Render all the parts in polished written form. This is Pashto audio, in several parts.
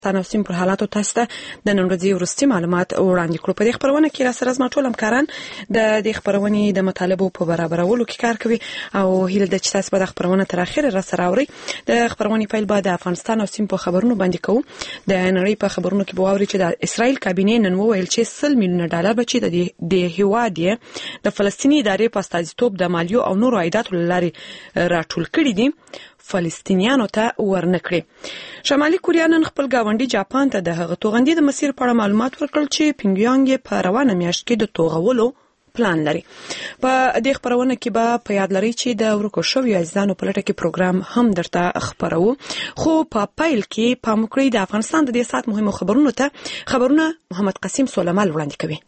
تناسیم پر حالاتو تاسو ته د نن ورځې وروستي معلومات وړاندې کړو. په دې خبرونه کې را سره زما ټول همکاران د دې خبرونې د مطالبو په برابرولو کې کار کوي او هیله ده چې تاسو به د خبرونه تر اخره را سره اورئ. د خبرونې فایل به د افغانستان او سیم په خبرونو باندې کوو. د نړۍ په خبرونو کې به واوري چې د اسرائیل کابینې نن وویل چې $100 میلیونه به چې د هیواد د فلسطیني ادارې په استازیتوب د مالیو او نورو عایداتو لارې راټول کړي دي فلسطینیانو ته ورنکړي. شمالي کوریا نن خپل گاونډي جاپان ته د هغه توغندي د مسیر په اړه معلومات ورکړل چې پینګیانګ په روانه میاشت کې د توغولو پلان لري. په دې خبرونه کې به په یاد لري چې د ورکو شوی عزیزانو په لټه کې پروګرام هم درته خبرو. خو په پایل کې په مکرې د افغانستان د دې سات مهمو خبرونو ته خبرونه محمد قاسم سولمال وړاندې کوي.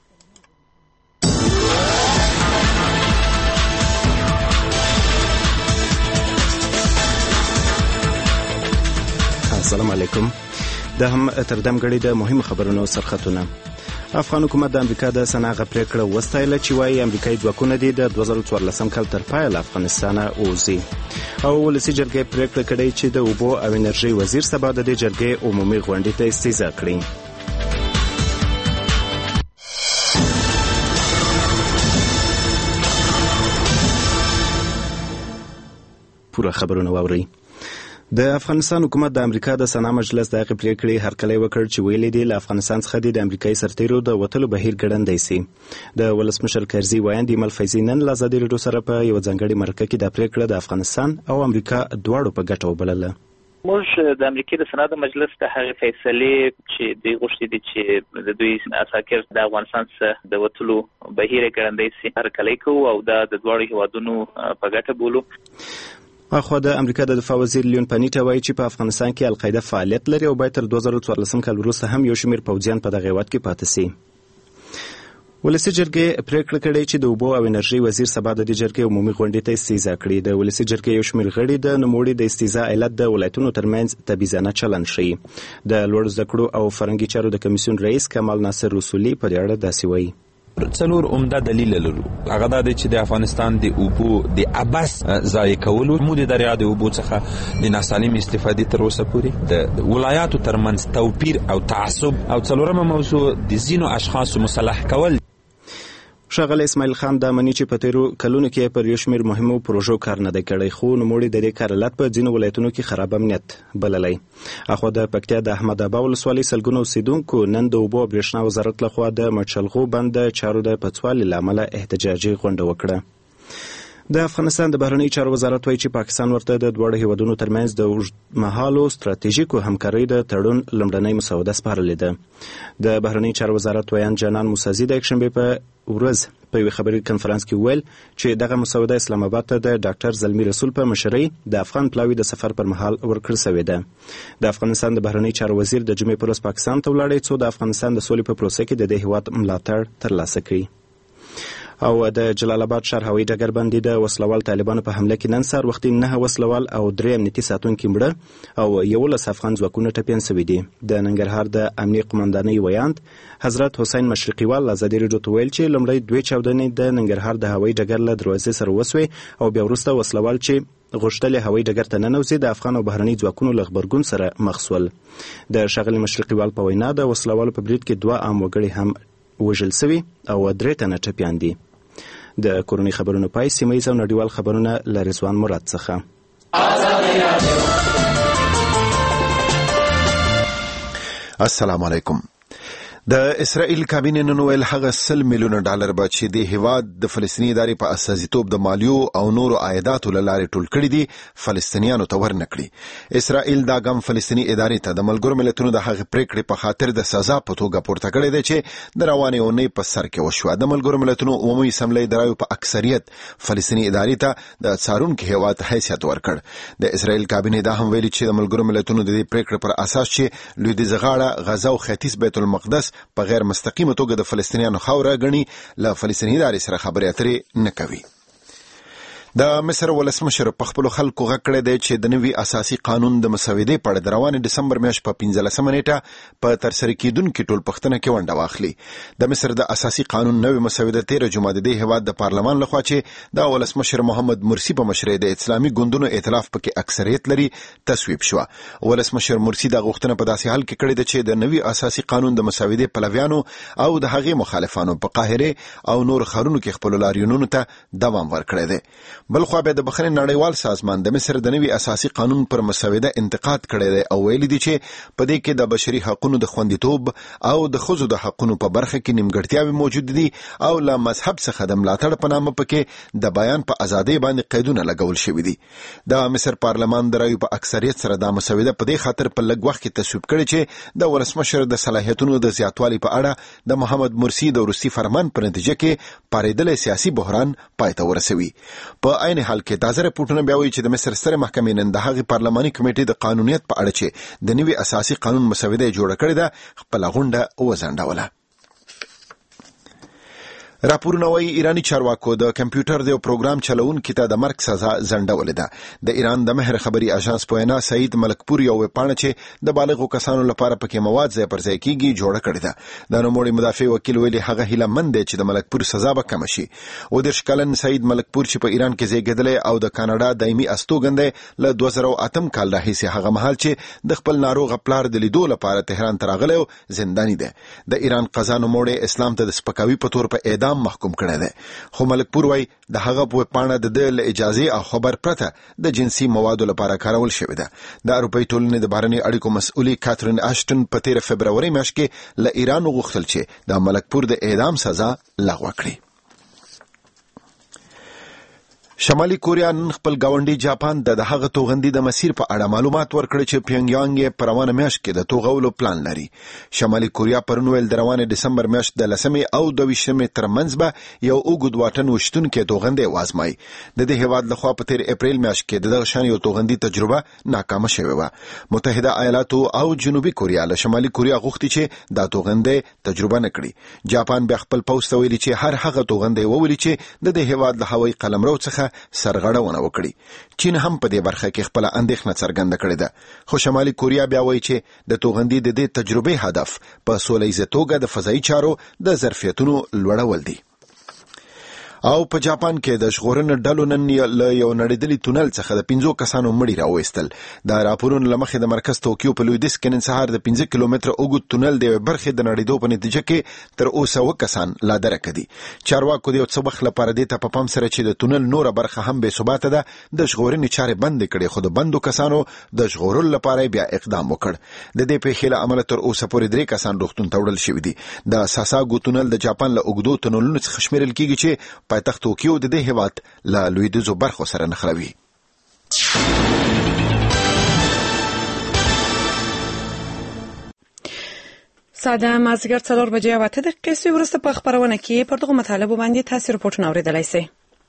السلام علیکم. د هم تر دم غړي د مهمو خبرونو سرخطونه. افغان حکومت د امریکا د صنعغه پریکړه وستایله چې وايي امریکایي ځواکونه د 2014 کال تر پایه افغانستان اوځي. او ولسی جرګې پریکړه کړې چې د اوبو او انرژي وزیر سبا د جرګې عمومي غونډې ته استیزا کړي. پوره خبرونه واورئ. د افغانستان حکومت د امریکا د سنا مجلس د پریکړې هرکلی وکړ چې ویلي دی له افغانستان څخه د امریکایي سرتیرو د وټلو بهیر ګړندی سي. د ولسمشر کرزي وایي ایمل فیضي نن له ازادي راډیو سره په یو ځانګړي مرکه کې د پریکړه د افغانستان او امریکا دواړو په ګټه وبلله. موږ د امریکای د سنا مجلس ته هغه فیصله چې دوی غوښتي دي چې د دوی اساکر د افغانستان څخه د وټلو بهیر ګړندی سي هرکلی کوو او د دواړو هیوادونو په ګټه بولو. اخو د امریکا د دفاع وزیر لیون پانیټا وایي چې په افغانستان کې القاعده فعالیت لري او باید تر 2014 کال وروسته هم یو شمېر پوځیان په دغه هیواد کې پاتې سي. ولسی جرګې پریکړه کړې چې د اوبو او انرژي وزیر سبا د جرګې عمومي غونډې ته استیزا کړي. د ولسی جرګې یو شمېر غړي د نوموړي د استیزا علت د ولایتونو ترمنځ تبعیضانه چلند ښیي. د لوړ زده کړو او فرهنګي چارو د کمیسیون رئیس کمال ناصر رسولي په دې اړه داسې وایي. څلور عمده دلیل لرو. هغه دا دی چې د افغانستان د اوبو د ابس ضایع کولو مو د دریا د اوبو څخه د ناسالم استفادې تر اوسه پورې د ولایاتو ترمنځ توپیر او تعصب او څلورمه موضوع د ځینو اشخاصو مسلح کول. ښاغلی اسماعیل خان دا مني چې په تیرو کلونو کې پر یو شمېر مهمو پروژو کار نه دی کړی خو نوموړي د دې کار علت په ځینو ولایتونو کې خراب امنیت بللی. اخوا د پکتیا د احمد ابا ولسوالۍ سلګونو اوسېدونکو نن د اوبو او برېښنا وزارت لخوا د مچلغو بند د چارو د پڅوالي له امله احتجاجي غونډه وکړه. د افغانستان د بهرنیو چارو وزارت وایي چې پاکستان ورته د دواړو هیوادونو ترمنځ د اوږدمهالو ستراتیژیکو همکارۍ د تړون لومړنۍ مسوده سپارلې ده. د بهرنیو چارو وزارت ویان جانان موسازي د یکشنبې په ورځ په یو خبري کنفرانس کې ویل چې دغه مسوده اسلام آباد ته د ډاکټر زلمی رسول په مشرۍ د افغان پلاوي د سفر پر مهال ورکړل شوې ده. د افغانستان د بهرنیو چارو وزیر د جمعې پر ورځ پاکستان ته ولاړی څو د افغانستان د سولې په پروسه کې د دې هیواد ملاتړ ترلاسه کړي. او د جلال آباد ښار هوایي ډګر باندې د وسلوال طالبانو په حمله کې نن سهار وختي 9 وسلوال او 3 امنیتي ساتونکي مړه او 11 افغان ځواکونه ټپیان شوي دي. د ننګرهار د امنیه قومندانۍ ویاند حضرت حسین مشرقیوال ازادي راډیو ته ویل چې لومړی 2 چاودنې د ننګرهار د هوایي ډګر له دروازې سره وسوې او بیا وروسته وسلوال چې غوښتل هوایي ډګر ته ننوځي د افغان او بهرني ځواکونو له غبرګون سره مخ شول. د ښاغلي مشرقیوال په وینا د وسلوالو په برید کې 2 عام وګړي هم وژل شوي او 3 تنه ټپیان دي. د کورونی خبرونو پای سیمایي او نړیوال خبرونه له رضوان مراد څخه. السلام علیکم. د اسرائیل کابینې نن ویل هغه $100 میلیونه به چې د هیواد د فلسطیني ادارې په اساسیتوب د مالیو او نورو عایداتو له لارې ټول کړي دي فلسطینیانو ته ورنکړي. اسرائیل دا ګام فلسطیني ادارې ته د ملګرو ملتونو د هغې پریکړې په خاطر د سزا په توګه پورته کړی دی چې د روانې اونۍ په سر کې وشوه. د ملګرو ملتونو عمومي اسمبلۍ د رایو په اکثریت فلسطیني ادارې ته د څارونکي هیواد حیثیت ورکړ. د اسرائیل کابینې دا هم ویلي چې د ملګرو ملتونو د دې پریکړې پر اساس چې لویدیځ غاړه غزه او ختیځ بیت المقدس په غیر مستقیمه توګه د فلسطینیانو خاوره غني له فلسطیني ادارې سره خبرې اترې نه کوي. د مصر ولسمشر په خپل خلکو غږ کړی دی چې د نوي اساسي قانون د مسودې په اړه د روانې ډسمبر میاشت په 15 نیټه په ترسره کېدونکو ټولپوښتنه کې ونډه واخلي. د مصر د اساسي قانون نوې مسوده 13 جمعه د هیواد د پارلمان لخوا چې د ولسمشر محمد مرسی په مشرۍ د اسلامي ګوندونو ائتلاف پکې اکثریت لري تصویب شو. ولسمشر مرسی د غوښتنه په داسې حال کې کړې ده چې د نوي اساسي قانون د مسودې پلویانو او د هغې مخالفانو په قاهره او نور ښارونو کې خپل لاریونونو ته دوام ورکړی دی. بلخوا بیا د بخښنې نړیوال سازمان د مصر د نوي اساسي قانون پر مسوده انتقاد کړی دی او ویلي دي چې په دې کې د بشري حقوقو د خوندیتوب او د ښځو د حقوقو په برخه کې نیمګړتیاوې موجود دي او له مذهب څخه د ملاتړ په نامه پکې د بیان په ازادۍ باندې قیدونه لګول شوي دي. د مصر پارلمان د رایو په اکثریت سره د مسوده په دې خاطر په لږ وخت کې تصویب کړي چې د ولسمشر د صلاحیتونو د زیاتوالي په اړه د محمد مرسی د وروستي فرمان په نتیجه کې پارېدلی سیاسي بحران پای ته ورسوي. په عین حال کې تازه رپورټونه بیا وایي چې د مصر سترې محکمې نن د هغې پارلماني کمیټې د قانونیت په اړه چې د نوي اساسي قانون مسوده جوړه کړې ده خپله غونډه وځنډوله. راپورونه وايي ایرانی چارواکو د کمپیوټر د پروګرام چلونکي ته د مرګ سزا ځنډولې ده. د ایران د مهر خبري اژانس په وینا سعید ملکپور یو ویبپاڼه چې د بالغو کسانو لپاره پکې مواد ځای پر ځای کیږي جوړه کړې ده. د نوموړي مدافع وکیل ویلي هغه هیله مند دی چې د ملکپور سزا به کم شي. او د شکلن سعید ملکپور چې په ایران کې زیږیدلی او د کاناډا دایمي استوګن له 2008 کال راهیسې هغه مهال چې د خپل ناروغ پلار د لیدو لپاره تهران ته راغلی او زنداني دی. د ایران قضا نوموړی اسلام ته د سپکاوي په تور په اعدام محکوم کړی دی. خو ملکپور وای د هغه په پاڼه د اجازه او خبر پرته د جنسي موادو لپاره کارول شوی ده. د اروپای ټولنې د بهرنی اړیکو مسؤلې کاترین اشټن په 13 فبروري میاشت کې له ایران وغوښتل چې د ملکپور د اعدام سزا لغوه کړي. شمالي کوریا نن خپل ګاونډي جاپان د هغه توغندي د مسیر په اړه معلومات ورکړي چې پیونګیانګ یې په روانه میاشت کې د توغولو پلان لري. شمالي کوریا پرون ویل د روانه دسمبر میاشت د 10 او 22 ترمنځ به یو اوږد واټن وشتونکي توغندي وازمای. د دې هیواد لخوا په 13 اپریل میاشت کې دغه شان یو توغندي تجربه ناکامه شوې و. متحده ایالاتو او جنوبي کوریا له شمالي کوریا غوښتي چې دا توغندي تجربه نکړي. جاپان به خپل پوسټ ویلي چې هر هغه توغندي وولي چې د دې هیواد له هوایي قلمرو څخه سرغړونه وکړي. چین هم په دې برخه کې خپل اندېښنه څرګنده کړې ده. خو شمالي کوریا بیا وایي چې د توغندي د دې تجربې هدف په سوله ییزه توګه د فضایي چارو د ظرفیتونو لوړول دي. او په جاپان کې د ژغورنې ډلو نن له یو نړیدلي تونل څخه د 15 کسانو مړي راوېستل. د راپورونو له مخې د مرکز توکیو په لویدیځ کې نن سهار د 15 کیلومتره اوږد تونل د یوې برخې د نړیدو په نتیجه کې تر اوسه 9 کسان لا درکه دي. چارواکو د یو څه وخت لپاره دې ته په پام سره چې د تونل نوره برخه هم بې ثباته ده د ژغورنې چارې بندې کړې، خو د بندو کسانو د ژغورلو لپاره بیا اقدام وکړ. د دې پیښې له امله تر اوسه پورې 3 کسان روغتون ته وړل شوي دي. د ساساګو تونل د جاپان له اوږدو تونلونو څخه شمیرل کیږي چې پایتخت توکیو د دې هیواد له لویدیځو برخو سره نښلوي. ساده مازدیګر 4 بجې او 8 دقیقې وروسته په خبرونه کې پر دغه مطالبه باندې تاسو رپورټونه اوریدلای شئ.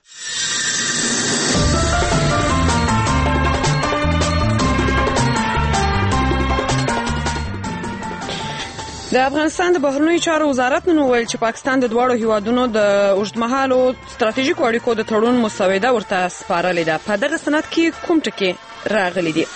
د افغانستان د بهرنیو چارو وزارت نن ویل چې پاکستان د دواړو هیوادونو د اوږدمهالو ستراتیژیکو اړیکو د تړون مسوده ورته سپارلې ده. په دغه سند کې کوم ټکي راغلي دي؟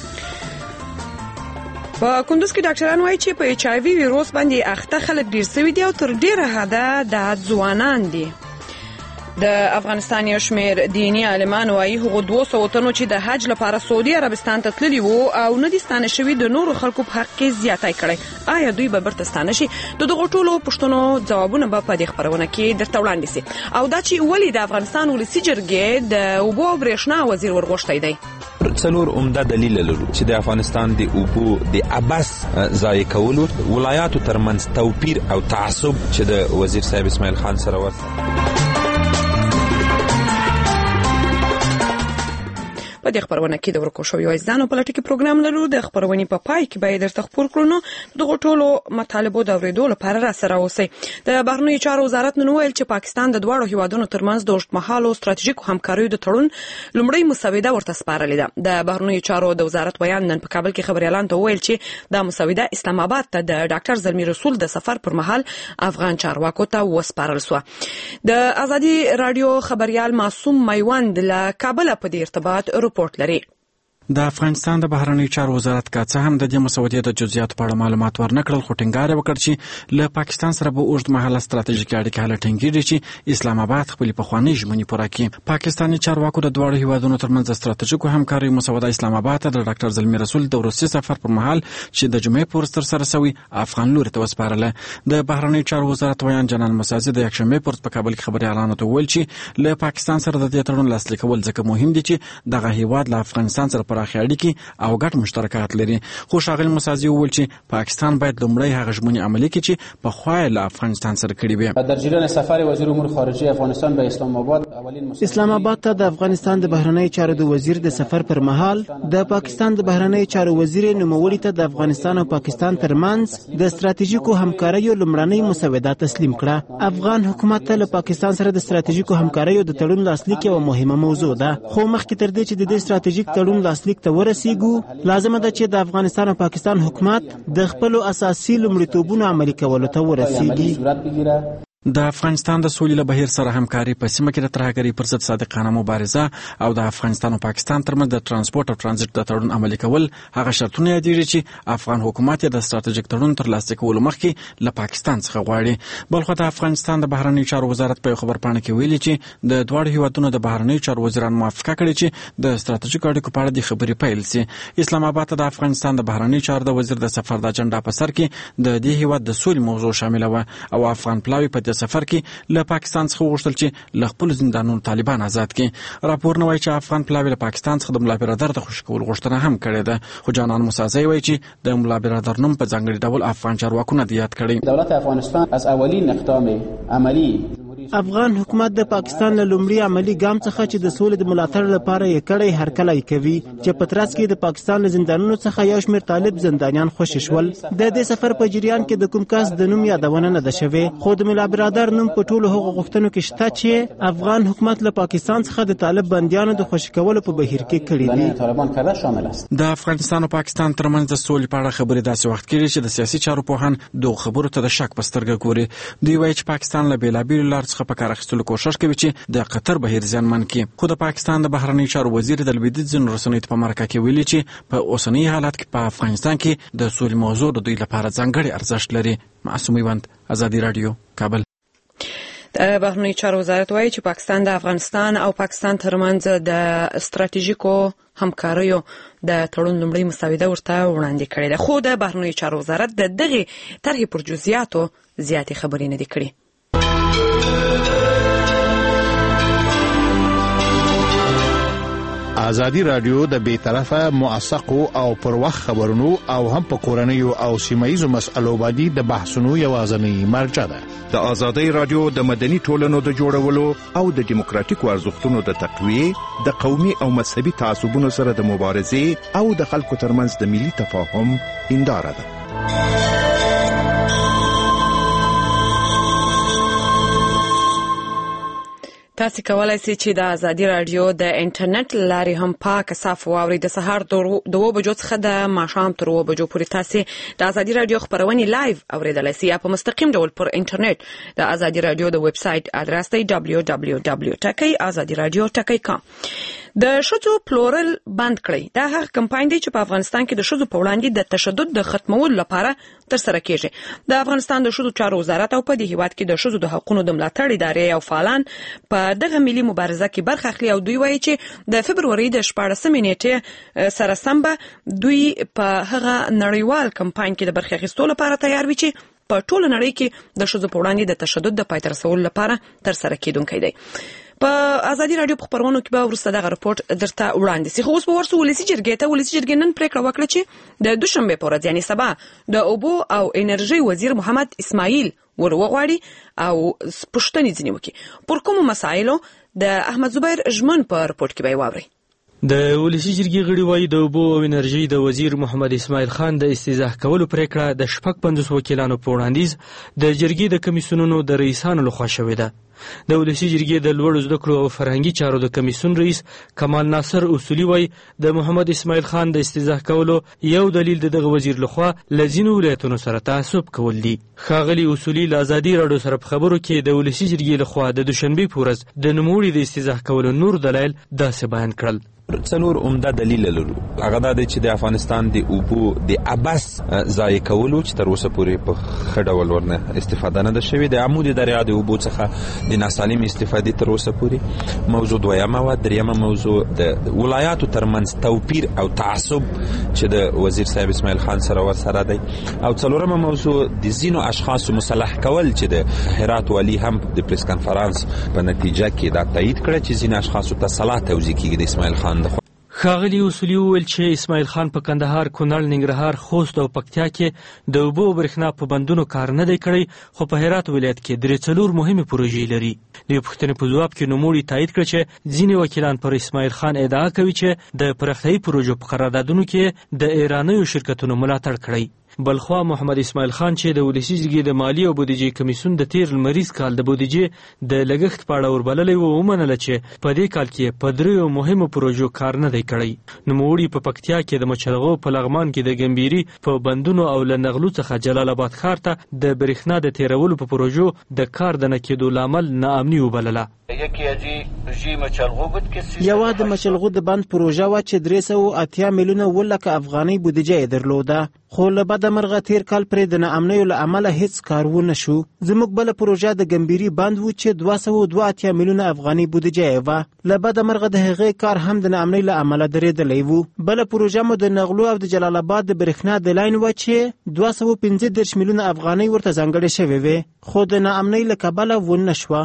په کندوز کې ډاکټران وایي چې په HIV ویروس باندې اخته خلک ډیر شوي دي او تر ډیره حده د ځوانان دي. د افغانستان یو شمېر دیني عالمان وایي هغه 200 تنو چې د حج لپاره سعودي عربستان ته تللي وو او نه دي ستانه شوي د نورو خلکو په حق کې زیاتی کړی. آیا دوی به برته ستانه شي؟ د دغو ټولو پوښتنو ځوابونه به په دې خبرونه کې درته وړاندې سي. او دا چې ولې د افغانستان ولسي جرګې د اوبو او برېښنا وزیر ورغوښتی دی؟ څلور عمده دلیل لرو چې د افغانستان د اوبو د عبث ضایع کولو ولایاتو ترمنځ توپیر او تعصب چې د وزیر صاحب اسماعیل خان سره وسه. په دې خبرونه کې د ورکو شوی وایزانو پولیټیکي پروګرام لرو. د خبرونې په پای کې به درته خبر کړو دغه ټولو مطالبو د اوریدو لپاره را سره اوسئ. د بهرنیو چارو وزارت نن ویل چې پاکستان د دواړو هیوادونو ترمنځ د اوږدمهالو ستراتیژیکو همکاریو د تړون لومړی مسوده ورته سپارلې ده. د بهرنیو چارو د وزارت بیان نن په کابل کې خبريالان ته ویل چې دا مسوده اسلام آباد ته د ډاکټر زلمی رسول د سفر پر مهال افغان چارواکو ته وسپارل شو. د ازادي رادیو خبريال معصوم میوند له کابل په دې ارتباط رپورت لري. د افغانستان د بهرنیو چارو وزارت که څه هم د دې مسودې د جزئیاتو په اړه معلومات ورنکړل، خو ټینګار وکړ چې له پاکستان سره به اوږدمهاله ستراتیژیکې اړیکې هله ټینګېږي چې اسلام آباد خپلې پخوانۍ ژمنې پوره کړي. پاکستاني چارواکو د دواړو هیوادونو ترمنځ د ستراتیژیکو همکاریو مسوده اسلام آباد ته د ډاکټر زلمی رسول د وروستي سفر پر مهال چې د جمعې په ورځ ترسره شوی افغان لوري ته وسپارله. د بهرنیو چارو وزارت ویان جنان مسازي د یکشنبې په ورځ په کابل کې خبريالانو ته ویل چې له پاکستان سره د دې تړون لاسلیک کول ځکه مهم دي چې دغه هیواد له افغانستان سره پراخه اړیکې او ګډ مشترکات لري. خو ښاغلي مسازي وویل چې پاکستان باید لومړی هغه ژمنې عملي کړي چې پخوا له افغانستان سره کړي وي. در جریان سفر وزیر امور خارجه افغانستان به اسلام آباد ته د افغانستان د بهرنیو چارو د وزیر د سفر پر مهال د پاکستان د بهرنیو چارو وزیر نوموړي ته د افغانستان او پاکستان ترمنځ د ستراتیژیکو همکاریو لومړنۍ مسوده تسلیم کړه. افغان حکومت ته له پاکستان سره د ستراتیژیکو همکاریو د تړون لاسلیک یوه مهمه موضوع ده، خو مخکې تر دې چې د دې ستراتیژیک تړون لاسلیک ته ورسیږو لازمه ده چې د افغانستان او پاکستان حکومت د خپل اساسي لومړیتوبونو عملي کولو ته ورسیږي. د افغانستان د سولې له بهیر سره همکاري په سیمه کې د ترهګرۍ پر ضد صادقانه مبارزه او د افغانستان او پاکستان ترمنځ د ترانسپورت او ترانزیت د تړون عملي کول هغه شرطونه یادېږي چې افغان حکومت د ستراتیژیک تړون تر لاسلیک کولو مخکې له پاکستان څخه غواړي. بلخو د افغانستان د بهرنیو چارو وزارت په خبرپاڼه کې ویلي چې د دواړو هیوادونو د بهرنیو چارو وزیران موافقه کړې چې د ستراتیژیک اړیکو په اړه د خبرې پیل شي. اسلام آباد ته د افغانستان د بهرنیو چارو د وزیر د سفر د اجنډا په سر کې د دې هیواد د سولې موضوع شامل و او افغان پلاوی په دې سفر کې له پاکستان څخه وغوښتل چې له خپل زندانونو طالبان آزاد کړي. راپورونه وایي چې افغان پلاوی له پاکستان څخه د ملا برادر د خوشي کولو غوښتنه هم کړې ده، خو جانان مسازی وایي چې د ملا برادر نوم په ځانګړي ډول افغان چارواکو نه دی یاد کړی. دولت افغانستان از اولین اقدام عملی افغان حکومت د پاکستان له لومړي عملی ګام څخه چې د سولې د ملاتړ لپاره یې کړی هرکلی کوي چې په ترڅ کې د پاکستان له زندانونو څخه یو شمېر طالب زندانیان خوشي شول. د دې سفر په جریان کې د کوم کس د نوم یادونه نه ده شوې، خو د ملا برادر نوم په ټولو هغو غوښتنو کې شته چې افغان حکومت له پاکستان څخه د طالب بندیانو د خوشي کولو په بهیر کې کړي دي. د افغانستان او پاکستان ترمنځ د سولې په اړه خبرې داسې وخت کېږي چې د سیاسي چارو پوهان دغو خبرو ته د شک په سترګه ګوري. دوی وایي چې پاکستان له بېلابېلو لارو څخه په کار اخیستلو کوشش کوي چې د قطر بهیر زیانمن کړي. خو د پاکستان د بهرنیو چارو وزیر د لویدیځ ځینو رسنیو ته په مرکه کې ویلي چې په اوسني حالت کې په افغانستان کې د سولې موضوع د دوی لپاره ځانګړی ارزښت لري. معصوم میوند، ازادي رادیو، کابل. د بهرنیو چارو وزارت وایي چې پاکستان د افغانستان او پاکستان ترمنځ د ستراتیژیکو همکاریو د تړون لومړی مسوده ورته وړاندې کړې ده، خو د بهرنیو چارو وزارت د دغې طرحې پر جزئیاتو زیاتې خبرې نه دي کړې. ازادي رادیو د بیطرفه موثقو او پر وخت خبرونو او هم په کورنیو او سیمایي مسألو باندې د بحثونو یوازینی مرجع ده. د ازادي رادیو د مدني ټولنو د جوړولو او د دیموکراتیکو ارزښتونو د تقویه، د قومي او مذهبي تعصبونو سره د مبارزې او د خلکو ترمنځ د ملي تفاهم هنداره ده. تاسو کولای شئ چې د ازادي رادیو د انټرنیټ لارې هم پاک صاف واورئ. د سهار 2 بجو څخه د ماښام تر 2 بجو پورې تاسو د ازادي رادیو خبرونه لایو اوریدلای شئ په مستقیم ډول پر انټرنیټ. د ازادي رادیو د ویب سټ ادرس دی www.azadiradio.com. د شذو پلورل بند کړی. دا هغه کمپاین دی چې په افغانستان کې د شذو په وړاندې د تشدد د ختمولو لپاره ترسره کیږي. د افغانستان د شذو چارو وزارت او په دې هیواد کې د شذو د حقوقو د ملاتړ ادارې او فعالان په دغه ملي مبارزه کې برخه اخلي او دوی وایي چې د فبروري د 14 نیټې سره سم به دوی په هغه نړیوال کمپاین کې د برخه اخیستلو لپاره تیار وي چې په ټوله نړۍ کې د شذو په وړاندې د تشدد د پای ته رسولو لپاره ترسره کیدونکی دی. په ازادي رادیو په خبرونو کې به ورسته دغه رپورت درته وړاندې شي. خو اوس به ورسو ولسی جرګې نن پریکړه وکړه چې د دوشنبه په ورځ یعنی سبا د اوبو او انرژي وزیر محمد اسماعیل وروغواړي او پښتني ځنی وکي پر کوم مسایلو د احمد زبیر ژمن په رپورت کې به واوري. د ولسی جرګې غړي وایي د اوبو او انرژي د وزیر محمد اسماعیل خان د استیضاح کولو پریکړه د 55 وکیلانو په وړاندیز د جرګې د کمیسیونونو د رئیسانو لخوا شوې ده. د ولسی جرګې د لوړو زده کړو او فرهنګي چارو د کمیسیون رئیس کمال ناصر اصولي وایي د محمد اسماعیل خان د استیضاح کولو یو دلیل دغه وزیر لخوا لزینو ولایتونو سره تعصب کول دي. ښاغلي اصولي له ازادي راډیو سره په خبرو کې د ولسی جرګې لخوا د دوشنبې په ورځ د نوموړي د استیضاح کولو نور دلایل داسې بیان کړل. څلور عمده دلیل لرو. هغه دا دی چې د افغانستان د اوبو د عبث ضایع کولو چې تر اوسه پورې په ښه ډول ورنه استفاده نه ده شوې، د عمود دریا د اوبو څخه د ناسالم استفادې تر اوسه پورې. موضوع دویمه وه. دریمه موضوع د ولایاتو ترمنځ توپیر او تعصب چې د وزیر صاحب اسماعیل خان سره ورسره دی. او څلورمه موضوع د ځینو اشخاصو مسلح کول چې د هرات والي هم د پریس کنفرانس په نتیجه کې دا تایید کړه چې ځینو اشخاصو ته سلا توزیع کیږي د اسماعیل خان. ښاغلي اصولي وویل چې اسماعیل خان په کندهار، کونړ، ننګرهار، خوست او پکتیا کې د اوبو او برېښنا په بندونو کار نه دی کړی، خو په هرات ولایت کې 3 مهمې پروژې لري. د یو پوښتنې په ځواب کې نوموړي تایید کړه چې ځینې وکیلان پر اسماعیل خان ادعا کوي چې د پراختیایي پروژو په قراردادونو کې د ایرانیو شرکتونو ملاتړ کړی. بلخوا محمد اسماعیل خان چې د ولسی جرګې د مالی او بودیجې کمیسیون د تیر لمریز کال د بودیجې د لګښت په اړه وربللی و، ومنله چې په دې کال کې په 3 مهمو پروژو کار نه دی کړی. نوموړي په پکتیا کې د مچلغو په لغمان کې د ګمبيري په بندونو او له نغلو څخه جلال آباد ښار ته د برېښنا د تیرولو په پروژو د کار د نه کېدو لامل ناامني وبلله. یوه د مچلغو د بند پروژه وه چې 380 میلیونه ولکه افغانۍ بودیجه یې درلوده، خو له بده مرغه تیر کال پرې د ناامنیو له امله هیڅ کار ونه شو. زموږ بله پروژه د ګمبيري بند و چې 282 میلیونه افغانۍ بودیجه یې وه، له بده مرغه د هغې کار هم د ناامنۍ له امله درېدلی و. بله پروژه مو د نغلو او د جلال آباد د برېښنا د لاین وه چې 215 میلیونه افغانۍ ورته ځانګړې شوې وې، خو د ناامنۍ له کبله ونه شوه.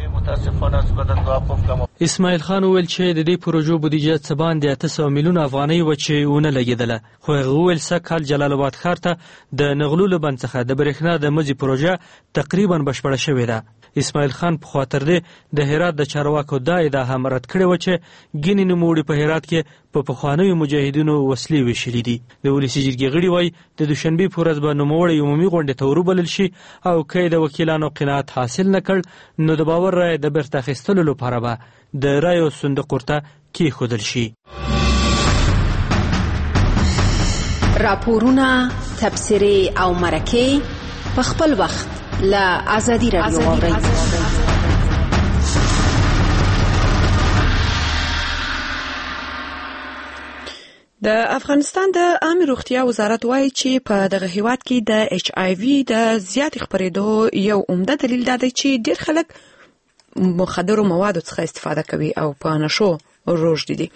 اسماعیل خان وویل چې د دې پروژو بودیجه څه باندې 800 میلیونه افغانۍ وه چې ونه لګېدله، خو هغه وویل سږ کال جلال آباد ښار ته د نغلو له بند څخه د برېښنا د مزي پروژه تقریبا بشپړه شوې ده. اسماعیل خان په خاطر دی د هرات د چارواکو دا ادعا هم رد کړې وه چې ګینې نوموړي په هرات کې په پخوانیو مجاهدینو وسلې ویشلې دي. د ولسي جرګې غړي وایي د دوشنبې په ورځ به نوموړی عمومي غونډې ته وروبلل شي او که یې د وکیلانو قناعت حاصل نه کړ نو د باور رایې د بیرته اخیستلو لپاره به د رایو صندوق ورته کېښودل شي. راپورونه، تبصرې او مرکې په خپل وخت له ازادي راډیو واورئ. د افغانستان د عامه روغتیا وزارت وایي چې په دغه هیواد کې د HIV د زیات خپرېدو یو عمده دلیل دا دی چې ډېر خلک مخدرو موادو څخه استفاده کوي او په نشو روږدي دي.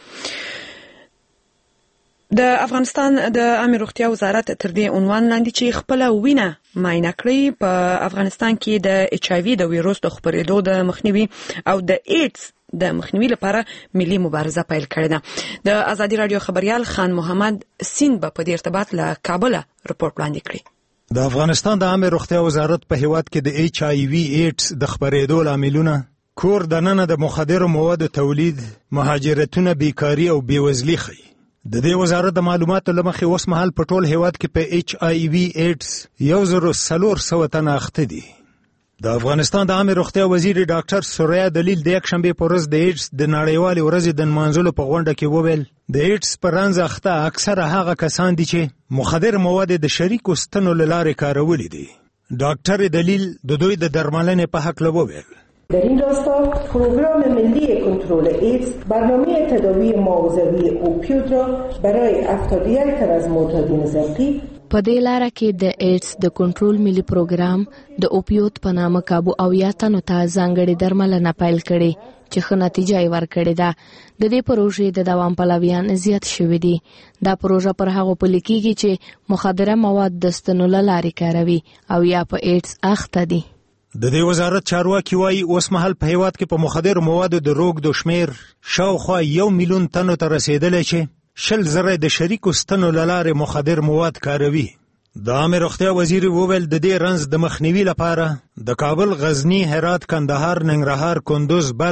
د افغانستان د عامه روغتیا وزارت تر دې عنوان لاندې چې خپل وینه معاینه کړې په افغانستان کې د HIV د ویروس د خپرېدو د مخنیوي او د ایډز د مخنیوي لپاره ملي مبارزه پیل کړې ده. د ازادي راډیو خبريال خان محمد سین په دې ارتباط له کابل رپورټ وړاندې کړی. د افغانستان د عامه روغتیا وزارت په هیواد کې د HIV ایډز د خپرېدو لاملونه کور دننه د مخدرو موادو تولید، مهاجرتونه، بیکاری او بیوزلي ښيي. د دې وزارت د معلوماتو له مخې اوس مهال په ټول هیواد کې په HIV ایډز 1400 تنه اخته دي. د افغانستان د عامه روغتیا وزیر ډاکټر سوریا دلیل د یکشنبې په ورځ د ایډز د نړیوالې ورځې د نمانځلو په غونډه کې وویل د ایډز په رنځ اخته اکثره هغه کسان دي چې مخدر مواد د شریکو ستنو له لارې کارولي دي. ډاکټر دلیل د دوی د درملنې په هکله وویل در این راستا پروگرام ملی کنترل ایدز برنامه تداوی معاوضوی اوپیود را برای 71 تن از معتادین ذوقی په دې لاره کې د ایډز د کنټرول ملي پروګرام د اوپیود په نامه کابو او یا تنو ته ځانګړي درملنه پیل کړي چې ښه نتیجه یې ورکړې ده. د دې پروژې د دوام پلویان زیات شوي دي. دا پروژه پر هغو پلي کېږي چې مخدره مواد د ستنو له لارې کاروي او یا په ایډز اخته دي. د دې وزارت چارواکي وایي اوس مهال په هیواد کې په مخدرو موادو د روږدو شمیر شاوخوا 1 میلیون تنو ته رسیدلی چې 100,000 د شریکو ستنو له لارې مخدر مواد کاروي. د عامه روغتیا وزیر وویل د دې رنځ د مخنیوي لپاره د کابل، غزنی، هرات، کندهار، ننګرهار، کندوز، بلخ،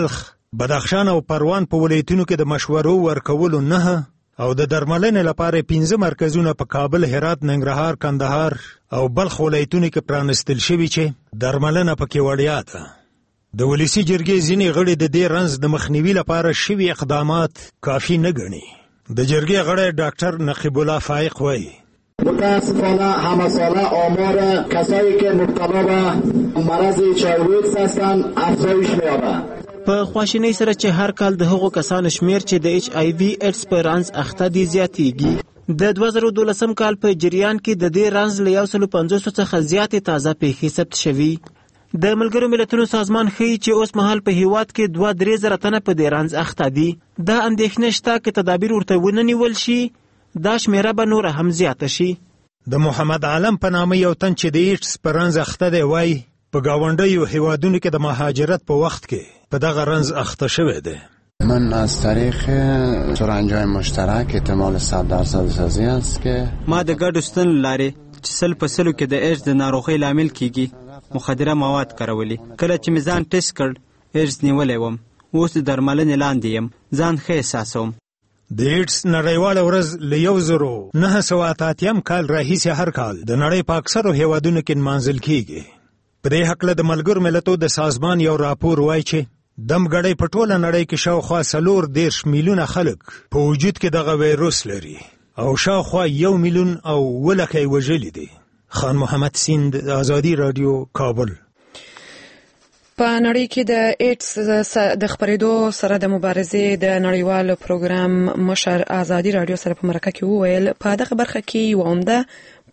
بدخشان او پروان په ولایتونو کې د مشورو ورکولو 9 او د درملنې لپاره 15 مرکزونه په کابل، هرات، ننګرهار، کندهار او بلخ ولایتونو کې پرانستل شوي چې درملنه پکې وړیا ده. د ولسی جرګې ځینې غړي د دې رنځ د مخنیوي لپاره شوي اقدامات کافی نه ګڼي. د جرګې غړی ډاکټر نقیب الله فائق وایي متاسفانه همه ساله آمار کسایی که مبتلا به مرض HIV هستند افزایش می‌یابد. په خواشینۍ سره چې هر کال د هغو کسانو شمیر چې د HIV ایډز په رنځ اخته دي زیاتیږي. د 2012 کال په جریان کې د دې رنځ له 150 څخه زیاتې تازه پیښې ثبت شوي. د ملګرو ملتونو سازمان ښیي چې اوس مهال په هیواد کې 2-3 زره تنه په دې رنځ اخته دي. دا اندېښنه شته که تدابیر ورته ونه نیول شي دا شمیره به نور هم زیاته شي. د محمد عالم په نامه یو تن چې د ایډز په رنځ اخته دی وایي په گاونډیو هیوادونو کې د مهاجرت په وخت کې په دغه رنځ اخته شوی دی. من از طریق تورنجای مشترک احتمال 100% سازی است که ما د ګډو ستنو لارې چې 100% کې د ایډز د ناروغۍ لامل کیږي مخدره مواد کارولي. کله چې مې ځان ټیسټ کړ ایډز نیولی وم. اوس د درملنې لاندې یم. ځان ښه احساسوم. د ایډز نړیواله ورځ له 1988 کال راهیسې هر کال د نړۍ په اکثرو هیوادونو کې نمانځل کیږي. په دې هکله د ملګرو ملتونو د سازمان یو راپور وایي چې دمګړی په ټوله نړۍ کې شاوخوا 4.3 میلیونه خلک په وجود کې دغه ویروس لري او شاوخوا 1 میلیون او 2 لکه وژلي دي. خان محمد سیند، آزادی رادیو، کابل. په نړۍ کې د ایډز د خپرېدو سره د مبارزې د نړیوال پروګرام مشر آزادی رادیو سره په مرکه کې وویل په دغه برخه کې یو عمده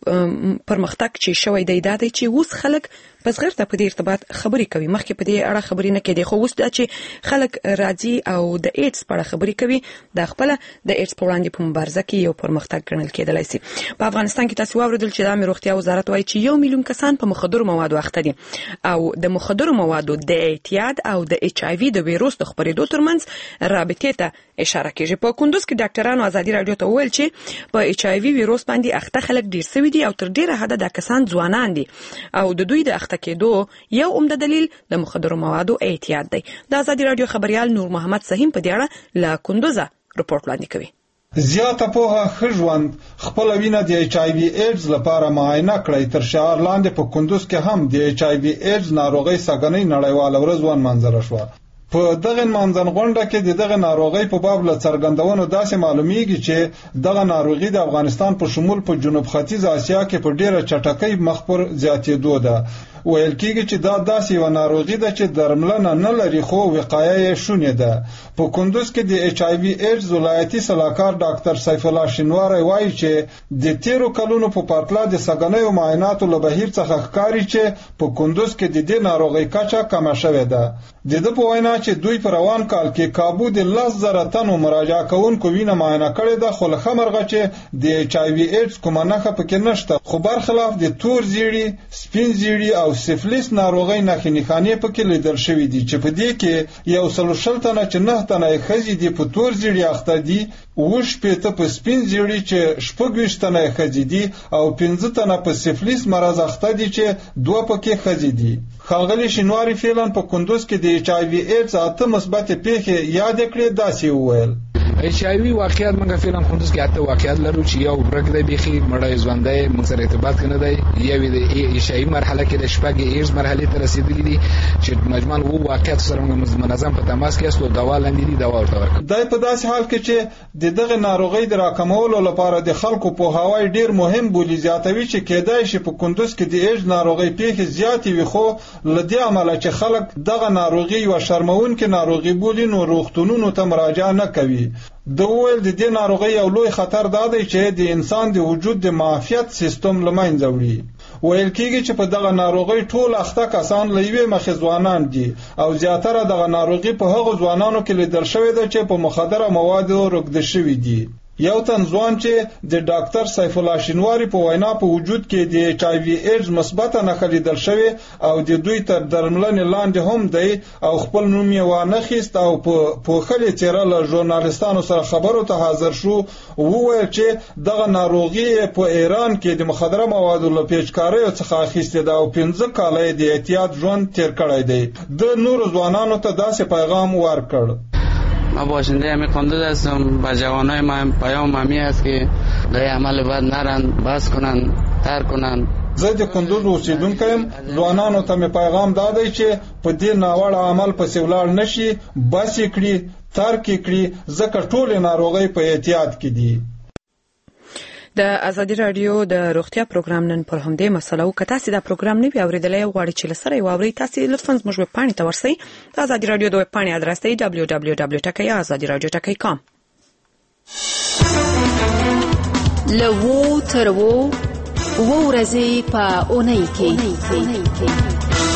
پرمختګ چې شوی دی دا دی چې اوس خلک په صغیرته په دې ارتباط خبرې کوي. مخکې په دې اړه خبرې نه کېدې خو اوس دا چې خلک راځي او د ایډز په اړه خبرې کوي دا خپله د ایډز په وړاندې په مبارزه کې یو پرمختګ ګڼل کېدلی سي. په افغانستان کې تاسو واورېدل چې د عامې روغتیا وزارت وایي چې 1 میلیون کسان په مخدرو موادو اخته دي او د مخدرو موادو د اعتیاد او د HIV د ویروس د خپرېدو ترمنځ رابطې ته اشاره کېږي. په کندوز کې ډاکټرانو آزادي رادیو ته وویل چې په HIV ویروس باندې اخته خلک ډیر سوي دي او تر ډیره حده دا کسان ځوانان دي او د دوی د اخته کېدو یو عمده دلیل د مخدرو موادو اعتیاد دی. د آزادي رادیو خبريال نور محمد سهیم په دې اړه له کندوز رپورټ وړاندې کوي. زیاته پوهه ښه ژوند خپل وینه د HIV ایډز لپاره معاینه کړئ. تر شعار لاندې په کندوز کې هم د HIV ایډز ناروغۍ سګنۍ نړیواله ورځ ونمانځل شوه. په دغه منځن غونډه کې دغه ناروغي په باب له څرګندونو داسې معلومیږي چې دغه ناروغي د افغانستان په شمول په جنوب ختیځ اسیا کې په ډیره چټکۍ مخ پر زیاتېدو ده. ویل کېږي چې دا داسې یو ناروغي ده چې درملنه نه لري خو وقایه یې شونې ده. په کندوز کې د HIV ایډز ولایتي سلاکار ډاکټر سیف الله شینواری وایي چې د تیرو کلونو په پرتله د سګنیو معایناتو له بهیر څخه ښکاري چې په کندوز کې د دې ناروغۍ کچه کمه شوې ده. د دې په وینا چې دوی په روان کال کې کابو د 10,000 تنو مراجعه کوونکو وینه معاینه کړې ده خو له خمرغه چې د HIV ایډز کومه نښه پکې نشته خو برخلاف د تور زیړي، سپین زیړي او سفلیس ناروغۍ نښې پکې لیدل شوې دي چې په دې کې 130 تنه چې 9 تنه ښځې دي په تور زیړي اخته دي، 80 په سپین زیړي چې 26 تنه ښځې دي او 15 تنه په سفلیس مرض اخته دي چې 2 پکې ښځې دي. ښاغلي شینواری فعلا په کندوز کې د HIV ایډز 8 مثبت پیښې یاد کړې داسې وویل. HIV واقعیت موږ فعلا کندوز کې 8 واقعیت لرو چې یو برګ دی بيخي مړی ژوندۍ موږ سره ارتباط کنه دی یو د HIV مرحله کې د شپږ ایډز مرحله ته رسیدلی دي چې مجموعاً وو واقعیت سره موږ منظم په تماس کې اسلو دوا لاندې دي دوا ورته ورکړه. دای په داسې حال کې چې دغه ناروغي د راکمولو لپاره د خلکو په هواي ډیر مهم بولی زیاتوي چې کېدای شي په کندوز کې د ایډز ناروغي پیښې زیاتې وي خو لدې عمله چې خلک دغه ناروغي او شرمونکې ناروغي بولی نو روغتونونو ته مراجعه نه کوي. د ویل د دې ناروغي یو لوی خطر دا دی چې د انسان د وجود د معافیت سیستم لمنځه وړي. ویل کېږي چې په دغه ناروغي ټول اخته کسان له یوې مخې ځوانان دي او زیاتره دغه ناروغي په هغو ځوانانو کې لیدل شوې ده چې په مخدره موادو روږدي شوي دي. یو تن ځوان چې د ډاکټر سیف الله شینواری په وینا په وجود کې د ایچ آی وی ایډز مثبت نښې لیدل شوې او د دوی تر درملنې لاندې هم دی او خپل نوم یې وانخیست او په پوښلې څیره له ژورنالستانو سره خبرو ته حاضر شو. وویل چې دغه ناروغي په ایران کې د مخدره موادو له پیچکاریو څخه اخیستې ده او 15 کاله یې د احتیاط ژوند تیر کړی دی. د نورو ځوانانو ته داسې پیغام ورکړ: ما باشنده همین کندوز هستم. با جوانای ما پیام همی است که به عمل بد نرن، بس کنن، ترک کنن. زه د کندوز اوسیدونکی یم. ځوانانو ته مې پیغام دا دی چې په دې ناوړه عمل پسې ولاړ نشي، بس یې کړي، ترک یې کړي، ځکه ټولې ناروغۍ په احتیاط کې دي. د ازادي رادیو د روغتیا پروګرام نن پر همدې مسله او کته سي دا پروګرام نه پیاوړی غواړي چې لسره یووري تاسو لطفاً زموږ ویب پاڼې ته ورسئ. د ازادي رادیو د ویب پاڼې ادرس دی www.azadiradio.com. لوو ترو ورځې په اونۍ کې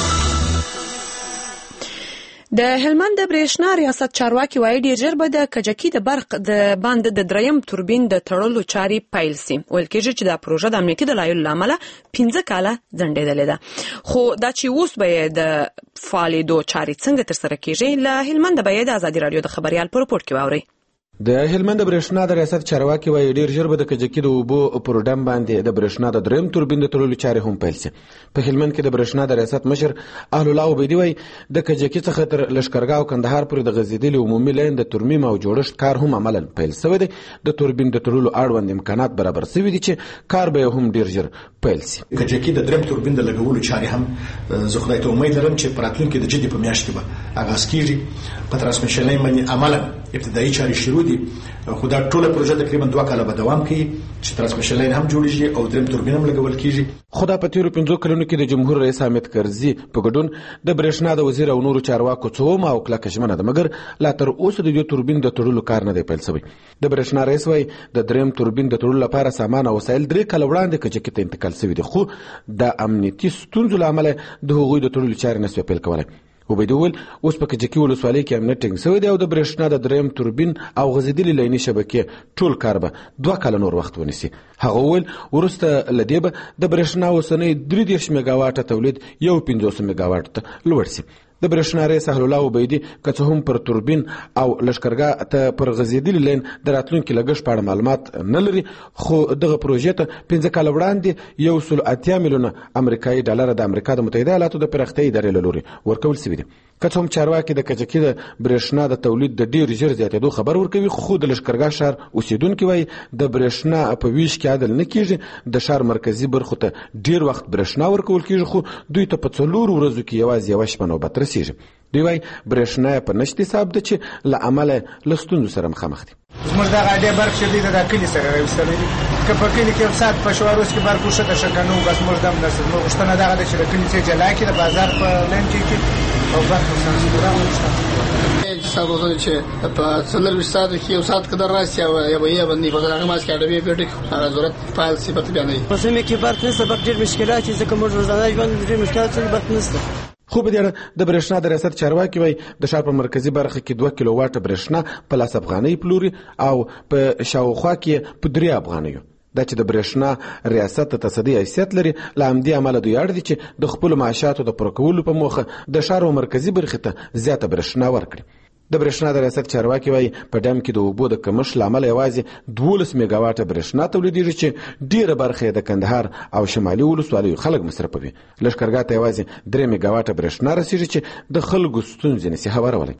د هلمند د برېښنا ریاست چارواکي وایي ډېر ژر به د کجکي د برق د باند د دریم توربین د تړلو چاري پیل سي. ویل کېږي چې دا پروژه د امنیتي دلایلو له امله 15 کاله ځنډېدلې ده، خو دا چې اوس به د فعالېدو چاري څنګه ترسره کېږي له هلمند به د ازادي رادیو د خبريال په رپورټ کې واورئ. د هلمند برېښنا د ریاست چارواکي وایي ډېر ژر به د کجکي د اوبو پر ډم باندې د برېښنا د دریم توربین د تړلو چارې هم پیل شي. په هلمند کې د برېښنا د ریاست مشر اهل الله عبیدي وایي د کجکي څخه تر لشکرګاه او کندهار پورې د غځېدلي عمومي لاین د ترمیم او جوړښت کار هم عملاً پیل شوی دی. د توربین د تړلو اړوند امکانات برابر شوي دي چې کار به هم ډېر ژر پیل شي. کجکي د دریم توربین د لګولو چارې هم زه خدای ته امید لرم چې په راتلونکي د جدي په میاشت کې به آغاز کیږي. په ترانسمیشن لاین باندې عملاً ابتدایي چارې شروع دي، خو دا ټوله پروژه تقریبا 2 کاله به دوام کوي چې ترانسمیشن لاین هم جوړیږي او دریم توربین هم لګول کیږي. خو دا په تیرو 15 کلونو کې د جمهور رئیس حامد کرزي په ګډون د برېښنا د وزیر او نورو چارواکو څوم او کلکه ژمنه ده، مګر لا تر اوسه د دې توربین د تړلو کار نه دی پیل شوی. د برېښنا رئیس وایي د دریم توربین د تړلو لپاره سامان او وسایل 3 کاله وړاندې کجکي ته انتقال شوي دي، خو د امنیتي ستونزو له امله د هغوی د تړلو چارې نه شوی پیل کولی. عبیدي وویل اوس په کجکي ولسوالۍ کې امنیت ټینګ شوی دی او د برېښنا د دریم توربین او غځېدلې لایني شبکې ټول کار به 2 کاله نور وخت ونیسي. هغه وویل وروسته له دې به د برېښنا اوسنی 33 میګاواټه تولید 51 میګاواټ ته لوړ شي. د برېښنا رئیس اهل الله عبیدي که څه هم پر توربین او لشکرګاه ته پر غځېدلي لاین د راتلونکي لګښت په اړه معلومات نه لري، خو دغه پروژې ته 15 کاله وړاندې 180 میلیونه امریکایي ډالر د امریکا د متحده ایالاتو د پراختیایي ادارې له لوري ورکول شوي دي. که څه هم چارواکي د کجکي د برېښنا د تولید د ډېر ژر زیاتېدو خبر ورکوي، خو د لشکرګاه ښار اوسیدونکي وایي د برېښنا په ویش کې عدل نه کیږي. د ښار مرکزي برخو ته ډېر وخت برېښنا ورکول کیږي، خو دوی ته په 4 ورځو کې یوازې یوه شپه نوبت رسیږي. دوی وایي برېښنا په نشت حساب ده چې له امله له ستونزو سره مخامخ دي. زموږ دغه ډېر برق چې دی د کلي سره راوستلی دي، که په کلي کې یو ساعت په شواروز کې برق وشته شکنو بس موږ دم نه زموږ غوښتنه دغه ده چې د کلي څخه جلا کړي، د بازار په لاین کې او برق سانسورا وشته سبا چې په 15 ساعت کې یو ساعت قدر راسي او یو باندې په دغه ماس کې اډوي پیټک ضرورت فعال صفت بیانوي. په سیمه کې برق نشته، برق ډېر مشکلات چې ځکه موږ روزانه ژوند ډېر مشکلات سره برق نشته. خو په دې اړه د برېښنا د ریاست چارواکي وایي د ښار په مرکزي برخه کې 2 کیلو واټه برېښنا په 10 افغانۍ پلوري او په شاوخوا کې په 3 افغانۍ. دا چې د برېښنا ریاست ته تصدي حیثیت لري، له همدې امله دوی اړ دي چې د خپلو معاشاتو د پوره کولو په موخه د ښار او مرکزي برخې ته زیاته برېښنا ورکړي. د برېښنا د ریاست چارواکي وایي په ډم کې د اوبو د کمښت له امله یوازې 12 میګاواټه برېښنا تولیدېږي چې ډېره برخه یې د کندهار او شمالي ولسوالیو خلک مصرفوي. لښکرګاه ته یوازې 3 میګاواټه برېښنا رسیږي چې د خلکو ستونزې نشي هوارولی.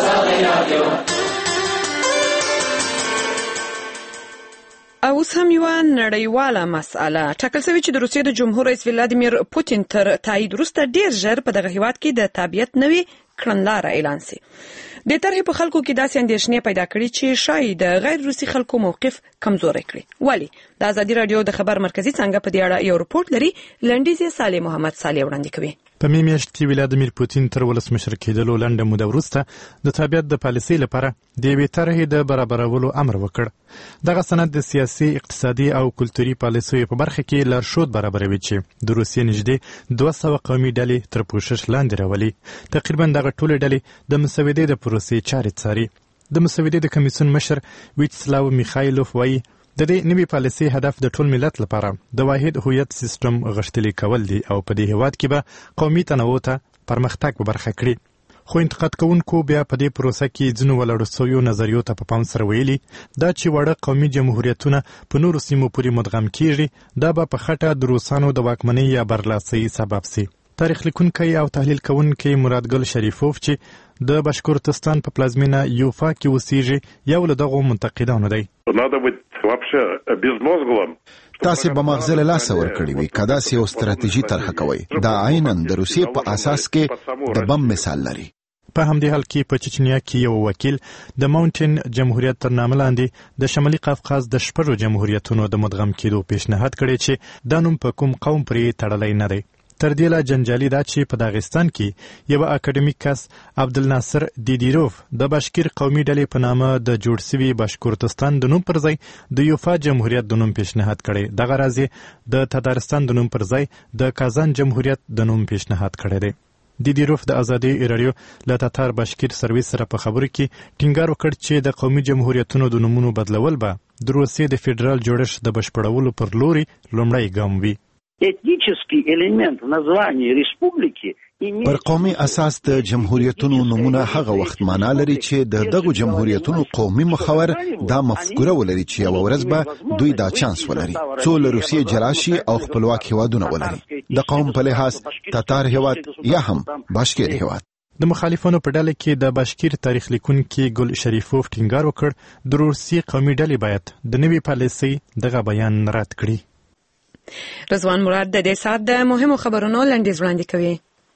اوس هم یو نړیواله مسأله ټاکل شوې چې د روسیې د جمهور رئیس ولادیمیر پوتین تر تایید وروسته ډېر ژر په دغه هیواد کې د تابعیت نوې کړنلاره اعلان شي. د طرحې په خلکو کې داسې اندېښنې پیدا کړي چې شاید د غیر روسي خلکو موقف کمزوری کړي. ولی د ازادي رادیو د خبر مرکزی څنګه په دې اړه یو رپورټ لري، لنډیز صالح محمد صالح وړاندې کوي. په می میاشت کې ولادیمیر پوتین تر ولسمشر کېدلو لنډه موده وروسته د تابعیت د پالیسۍ لپاره د یوې طرحې د برابرولو امر وکړ. دغه سند د سیاسي، اقتصادي او کلتوري پالیسیو په برخه کې لارښود برابروي چې د روسیې نږدې 200 قومي ډلې تر پوښښ لاندې راولي. تقریبا دغه ټولې ډلې د مسودې د پروسې چارې څاري. د مسودې د کمیسیون مشر ویچسلاو میخایلوف وایي د دې نوي پالیسي هدف د ټول ملت لپاره د واحد هویت سیستم غښتلي کول دي او په دې هیواد کې به قومي تنوع ته پرمختګ په برخه کړي. خو انتقاد کوونکو بیا په دې پروسه کې ځینو ولاړو سویو نظریو ته په پام سره ویلي دا چې واړه قومي جمهوریتونه په نورو سیمو پورې مدغم کیږي دا به په خټه د روسانو د واکمنۍ یا برلاسۍ سبب سي. تاریخ لیکونکی او تحلیل کوونکی مرادګل شریفوف چې د باشکورتستان په پلازمینه یوفا کې اوسیږي یو له دغو منتقدانو دی. تاسې به مغزه له لاسه ورکړي وي که داسې یو ستراتیژي طرحه کوئ. دا عیناً د روسیې په اساس کې د بم مثال لري. په همدې حال کې په چچنیا کې یو وکیل د ماونټین جمهوریت تر نامه لاندې د شمالي قفقاز د 6 جمهوریتونو د مدغم کېدو پیشنهاد کړی چې دا نوم په کوم قوم پورې تړلی نه دی. تر دې لا جنجالي دا چې په داغستان کې یو اکاډمیک کس عبدالناصر دیدیروف د باشکیر قومي ډلې په نامه د جوړ سوي باشکورتستان د نوم پر ځای د یوفا جمهوریت د نوم پیشنهاد کړی. دغه راځي د تتارستان د نوم پر ځای د کازان جمهوریت د نوم پیشنهاد کړی دی. دیدیروف د ازادي رادیو له تتار باشکیر سرویس سره په خبرو کې ټینګار وکړ چې د قومي جمهوریتونو د نومونو بدلول به د روسیې د فدرال جوړښت د بشپړولو پر لوري لومړی ګام وي. پر قومي اساس د جمهوریتونو نومونه هغه وخت معنا لري چې د دغو جمهوریتونو قومي مخور دا مفکوره ولري چې یوه ورځ به دوی دا چانس ولري څو له روسیې جلا شي او خپلواک هیوادونه ولري. د قوم په لحاظ تتار هیواد یا هم باشکیر هیواد. د مخالفانو په ډله کې د باشکیر تاریخ لیکونکي ګل شریفوف ټینګار وکړ د روسیې قومي ډلې باید د نوي پالیسۍ دغه بیان رد کړي. رضوان مراد د دې ساعت د مهمو خبرونو لنډیز وړاندې کوي.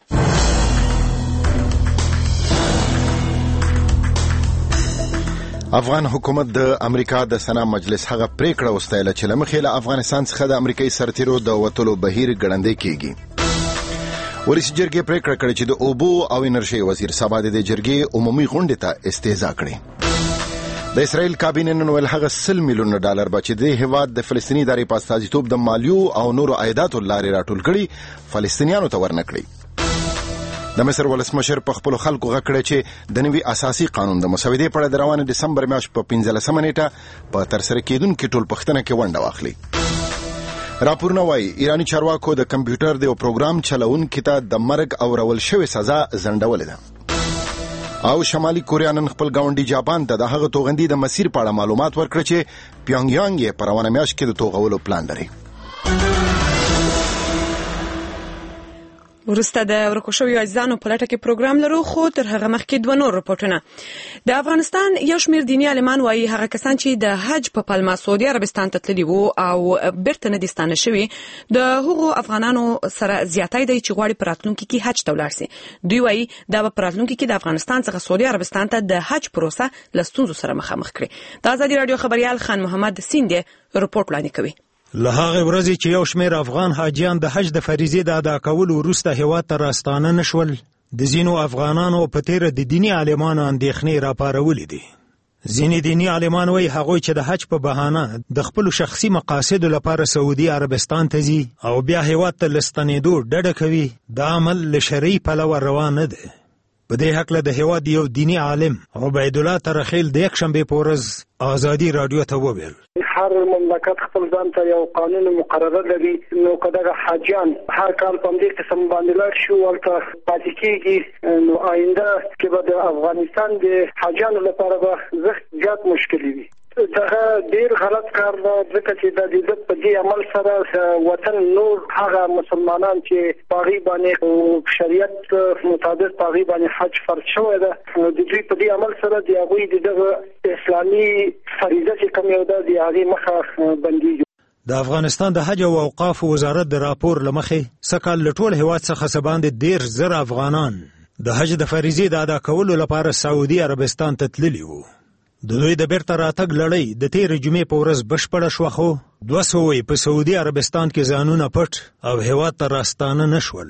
افغان حکومت د امریکا د سنا مجلس هغه پریکړه وستایله چې له مخې له افغانستان څخه د امریکایي سرتیرو د وتلو بهیر ګړندی کیږي. ولسي جرګې پریکړه کړې چې د اوبو او انرژۍ وزیر سبا د جرګې عمومي غونډې ته استعزا کړي. د اسرائیل کابینې نن ویل هغه 100 میلیون ډالر به چې د هیواد د فلسطیني ادارې په استازیتوب د مالیو او نورو عایداتو لارې راټول کړي فلسطینیانو ته ورنکړي. د مصر ولسمشر په خپل خلکو غږ کړی چې د نوي اساسي قانون د مسودې په اړه د روانې دسمبر میاشت په 15 نیټه په ترسره کېدونکي ټول پښتنه کې ونډه واخلي. راپورونه وايي ایرانی چارواکو د کمپیوټر د یو پروګرام چلونکي ته د مرګ او رول شوې سزا ځنډولې ده. او شمالي کوریا نن خپل ګاونډي جاپان ته د هغه توغندي د مسیر په اړه معلومات ورکړي چې پیونګ یانګ یې په روانه میاشت کې د توغولو پلان لري. ورسته د ورکو شویو اجزانو په لټه کې پروګرام لرو خو تر هغه مخکې دوه نور رپورټونه. د افغانستان یو شمېر دیني عالمان وایي هغه کسان چې د حج په پلمه سعودي عربستان ته تللي وو او بیرته نه دي ستانه شوي د هغو افغانانو سره زیاتی دی چې غواړي په راتلونکي کې حج ته ولاړ سي. دوی وایي دا به په راتلونکي کې د افغانستان څخه سعودي عربستان ته د حج پروسه له ستونزو سره مخامخ کړي. د ازادي رادیو خبريال خان محمد سیندې رپورټ وړاندې کوي. له هغه ورځې چې یو شمېر افغان حاجیان د حج د فریضې د ادا کولو وروسته هیواد ته راستانه نشول د ځینو افغانانو په تیره د دیني عالمانو اندېښنې راپارولې دي. ځینې دیني عالمان وایي هغوی چې د حج په بهانه د خپلو شخصي مقاصدو لپاره سعودي عربستان ته ځي او بیا هیواد ته له ستنېدو ډډه کوي دا عمل له شرعي پلوه روان نه دی. په دې هکله د هیواد یو دیني عالم عبید الله ترخیل د یکشنبې په ورځ ازادي رادیو ته وویل هر مملکت خپل ځان ته یو قانون مقرره لري نو که دغه حاجیان هر کال په دې قسم باندې لاړ شو ورته پاتې کېږي نو آینده کې به د افغانستان د حاجیانو لپاره به زیات مشکل وي. دغه ډیر غلط کار دی ځکه چې د دې په دې عمل سره وطن نور هغه مسلمانان چې پاغي باندې شریعت مطابق پاغي باندې حج فرض شوی ده د دوی په دې عمل سره د هغوی دغه اسلامي فریضه چې کوم یو ده د هغې مخه بندېږي. د افغانستان د حج او اوقاف وزارت د راپور له مخې سږ له ټول هیواد څخه څه باندې 10,000 افغانان د حج د فریضې د ادا کولو لپاره سعودي عربستان ته تللي وو. د دوی د بیرته راتګ لړۍ د تېرې جمعې په ورځ بشپړه شوه خو 200 په سعودي عربستان کې ځانونه پټ او هیواد ته راستانه نشول.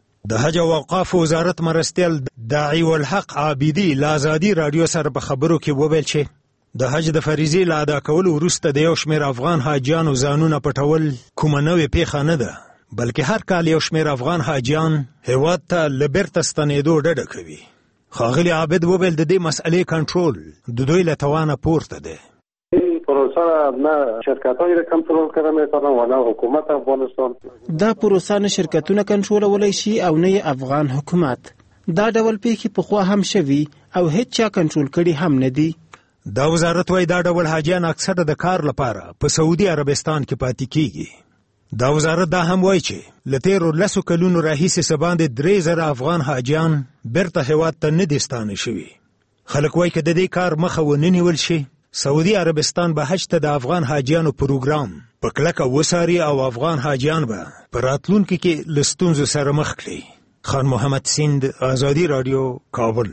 د حج او اوقاف وزارت مرستیال داعی الحق عابدي له ازادي رادیو سره په خبرو کې وویل چې د حج د فریضې له ادا کولو وروسته د یو شمېر افغان حاجیانو ځانونه پټول کومه نوې پیښه نه ده بلکې هر کال یو شمېر افغان حاجیان هیواد ته له بیرته ستنېدو ډډه کوي. ښاغلي عابد وویل د دې مسئلې کنټرول د دوی له توانه پورته دی. این پروسه نه شرکت‌هایی را کنترل کنه میتونن و نه حکومت افغانستان. دا پروسه نه شرکتونه کنټرولولای شي او نه افغان حکومت. دا ډول پیښې پخوا هم شوي او هیڅ چا کنټرول کړي هم نه دي. دا وزارت وایي دا ډول حاجیان اکثره د کار لپاره په سعودي عربستان کې پاتې کیږي. دا وزارت دا هم وایي چې له تیرو 10 کلونو راهیسې څه باندې 3000 افغان حاجیان بیرته هېواد ته نه دي ستانه شوي. خلک وایي که د دې کار مخه ونه نیول شي، سعودي عربستان به حج ته د افغان حاجیانو پروګرام په کلکه وڅاري او افغان حاجیان به په راتلونکي کې له ستونزو سره مخ کړي. خان محمد سیند، آزادي رادیو، کابل.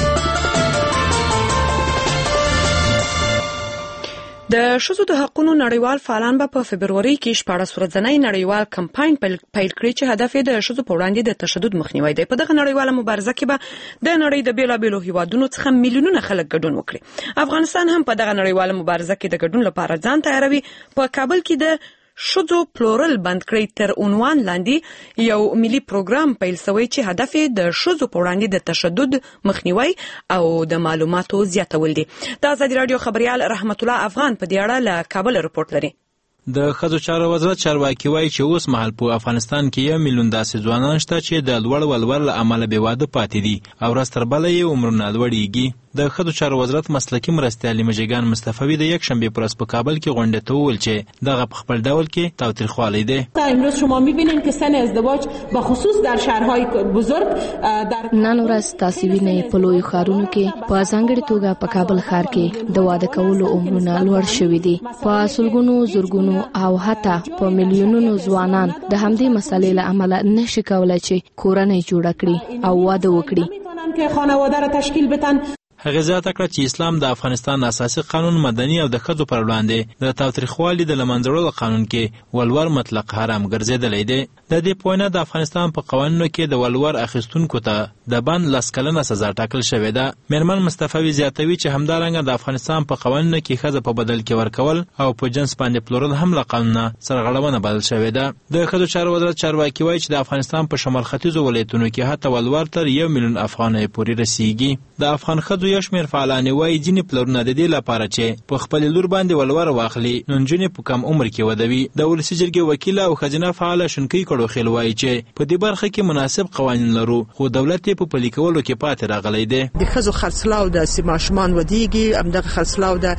د ښځو د حقوقو نړیوال فعالان به په فبروري کې 14 ورځنی نړیوال کمپاین پیل کړي چې هدف یې د ښځو په وړاندې د تشدد مخنیوی دی. په دغه نړیواله مبارزه کې به د نړۍ د بیلابیلو هیوادونو څخه میلیونونه خلک ګډون وکړي. افغانستان هم په دغه نړیواله مبارزه کې د ګډون لپاره ځان تیاروي. په کابل کې د ښځو پلورل بند کړی تر عنوان لاندې یو ملي پروګرام پیل شوی چې هدف یې د ښځو په وړاندې د تشدد مخنیوی او د معلوماتو زیاتول دي. د آزادي رادیو خبريال رحمت الله افغان په دې اړه له کابل رپورټ لري. د ښځو چارو وزارت چارواکي وایي چې اوس مهال په افغانستان کې 1 میلیون داسې ځوانان شته چې د لوړ ولور له امله بې واده پاتې دي او ورځ تر بله یې عمرونه لوړیږي. د ښځو چارو وزارت مسلکي مرستیال مجیګان مصطفی د یکشنبه پر ورځ په کابل کې غونډه ته وویل چې دغه په خپل ډول کې تاوتریخوالی دی. امروز شما می‌بینید که سن ازدواج به خصوص در شهرهای بزرگ در نن ورځ تاسو وینئ په لویو ښارونو کې په ځانګړې توګه په کابل ښار کې د واده کولو عمرونه لوړ شوي دي. په سلګونو زرګونو او حتی په میلیونونو ځوانان د همدې مسلې له امله نشي کولای چې کورنۍ جوړه کړي او واده وکړي که خانواده را تشکیل بدن. هغه زیاته کړه چې اسلام د افغانستان اساسي قانون، مدني او د ښځو پر وړاندې د تاوتریخوالي د له منځه وړلو قانون کې ولور مطلق حرام ګرځېدلی دی. د دې په وینا د افغانستان په قوانینو کې د ولور اخیستونکو ته د بند 10 کلنه سزا ټاکل شوې ده. میرمن مصطفی زیاتوي چې همدارنګه د افغانستان په قوانینو کې ښځه په بدل کې ورکول او په جنس باندې پلورل هم له قانونه سرغړونه بلل شوې ده. د ښځو چارو وزارت چارواکي وایي چې د افغانستان په شمال ختیځو ولایتونو کې حتی ولور تر 1 میلیون افغانۍ پورې رسیږي. د افغان ښځو یو شمېر فعالان وایي ځینې پلرونه د دې لپاره چې په خپل لور باندې ولور واخلي نو نجونې په کم عمر کې ودوي. د ولسي جرګې وکیل او ښځینه فعاله شنکۍ کړوخیل وایي چې په دې برخه کې مناسب قوانین لرو خو دولت یې په پلي کولو کې پاتې راغلی دی. د ښځو خرڅلاو د ماشومان ودیږي، همدغه خرڅلاو د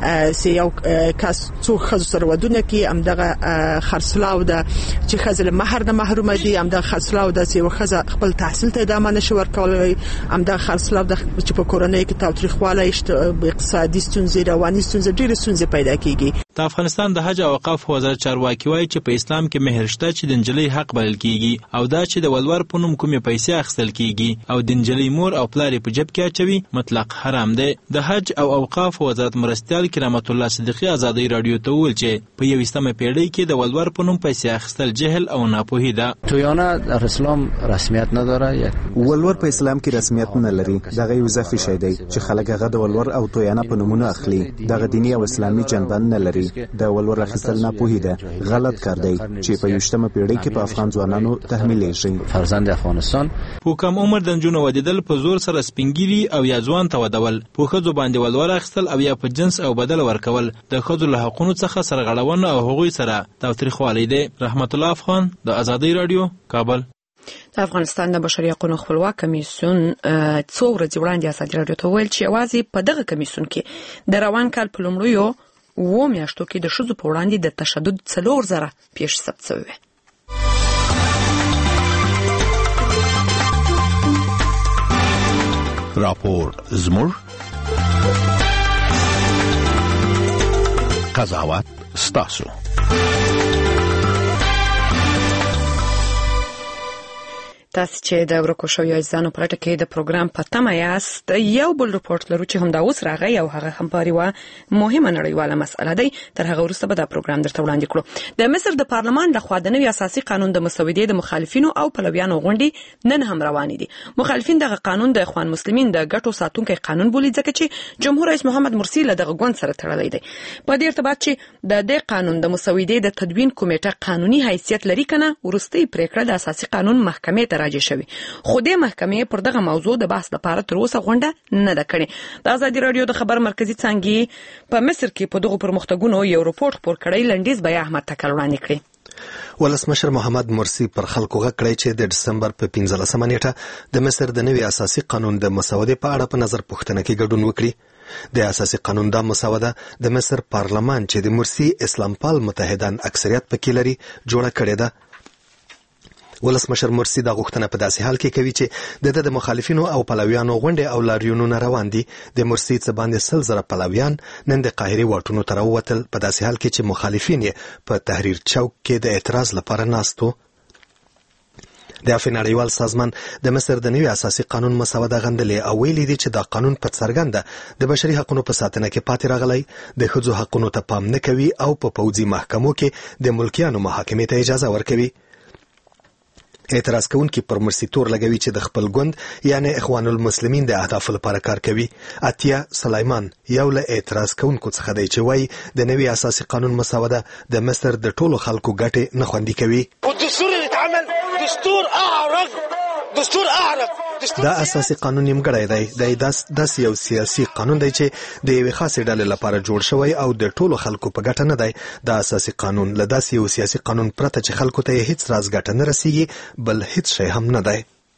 یو کس څو ښځو سره ودونه کې، همدغه خرڅلاو د چې ښځې له مهر نه محرومه دي، همدغه خرڅلاو د یو ښځه خپل تحصیل ته ادامه نشي ورکولی، همدغه خرڅلاو د چې په کورنۍ کې تاوتریخوالی، اقتصادي ستونزې، رواني ستونزې، ډېرې ستونزې پیدا کیږي. د افغانستان د حج او اوقاف وزارت چارواکي وایي چې په اسلام کې مهر شته چې د نجلۍ حق بلل کیږي او دا چې د ولور په نوم کومې پیسې اخیستل کیږي او د نجلۍ مور او پلار په جیب کې اچوي مطلق حرام دی. د حج او اوقاف وزارت مرستیال کرامت الله صدیقی آزادی رادیو ته وویل چې په 21مه پیړۍ کې د ولور په نوم پیسې اخیستل جهل او ناپوهي ده. تویانه در اسلام رسمیت نداره. ولور په اسلام کې رسمیت نه لري. دغه یو اضافي شی دی چې خلک هغه د ولور او تویانه په نومونو اخلي. دغه دینی او اسلامي جنبه نه لري. د ولور اخیستل ناپوهي ده، غلط کار دی چې په 21مه پیړۍ کې په افغان ځوانانو تحمیلېږي. فرزند افغانستان په کم عمر د نجونو ودیدل، په زور سره سپینګیري او یا ځوان ته ودول، په ښځو باندې ولور اخیستل او یا په جنس او بدل ورکول د ښځو له حقونو څخه سرغړونه او هغوی سره تاوتریخوالی دی. رحمت الله افغان، د آزادی رادیو، کابل. د افغانستان د بشري حقوقو خپلواک کمیسیون څو ورځې وړاندې آزادي رادیو ته ویل چې یوازې په دغه کمیسیون کې د روان کال په لومړیو 7 میاشتو کې د ښځو په وړاندې د تشدد 4000 پیښې ثبت شوې. راپور زموږ قضاوت ستاسو. تاسو چې د ورکو شویو عزیزانو په لټه کې د پروګرام په تمه یاست، یو بل رپورټ لرو چې هم دا اوس راغی او هغه هم په یوه مهمه نړیواله مسأله دی. تر هغه وروسته به دا پروګرام درته وړاندې کړو. د مصر د پارلمان لخوا د نوي اساسي قانون د مسودې د مخالفینو او پلویانو غونډې نن هم روانې دي. مخالفین دغه قانون د اخوان مسلمین د ګټو ساتونکي قانون بولي ځکه چې جمهور رئیس محمد مرسي له دغه ګوند سره تړلی دی. په دې ارتباط چې د دې قانون د مسودې د تدوین کمیټه قانوني حیثیت لري کنه، ورستۍ پریکړه د اساسي قانون محکمې ته ته راجع شوی. خو د محکمې پر دغه موضوع د بحث لپاره تر اوسه غونډه نه ده کړې. د ازادي رادیو د خبر مرکزی څانګې په مصر کې په دغه پرمختګونو یو رپورټ خپور کړی. لنډیز به احمد تکل وړاندې کړي. ولسمشر محمد مرسی پر خلکو غږ کړی چې د دسمبر په 15مه نیټه د مصر د نوي اساسي قانون د مسودې په اړه په نظر پوښتنه کې ګډون وکړي. د اساسي قانون د مسوده د مصر پارلمان چې د مرسی اسلام پال متحدان اکثریت پکې لري جوړه کړې ده. ولسمشر مرسی دا غوښتنه په داسې حال کې کوي چې د مخالفینو او پلویانو غونډې او لاریونونه روان دي. د مرسی څخه باندې 100,000 پلویان نن د قاهرې واټونو ته راووتل په داسې حال کې چې مخالفین په تحریر چوک کې د اعتراض لپاره ناستو. د افریقا نړیوال سازمان د مصر د نوي اساسي قانون مسوده غندلې او ویلي دي چې دا قانون په څرګنده د بشري حقوقو په ساتنه کې پاتې راغلی، د ښځو حقوقو ته پام نه کوي او په پوځي محکمو کې د ملکیانو محاکمې ته اجازه ورکوي. اعتراض کوونکي پر مرسی تور لګوي چې د خپل ګوند یعنی اخوان المسلمین د اهدافو لپاره کار کوي. اتیا سلیمان یو له اعتراض کوونکو څخه دی چې وایي د نوي اساسي قانون مسوده د مصر د ټولو خلکو ګټې نه خوندي کوي. دا اساسي قانون نیمګړی دی. داسې یو سیاسي قانون دی چې د یوې خاصې ډلې لپاره جوړ شوی او د ټولو خلکو په ګټه نه دی. دا اساسي قانون له داسې یو سیاسي قانون پرته چې خلکو ته هیڅ راز ګټه نه رسیږي بل هیڅ شی هم نه دی.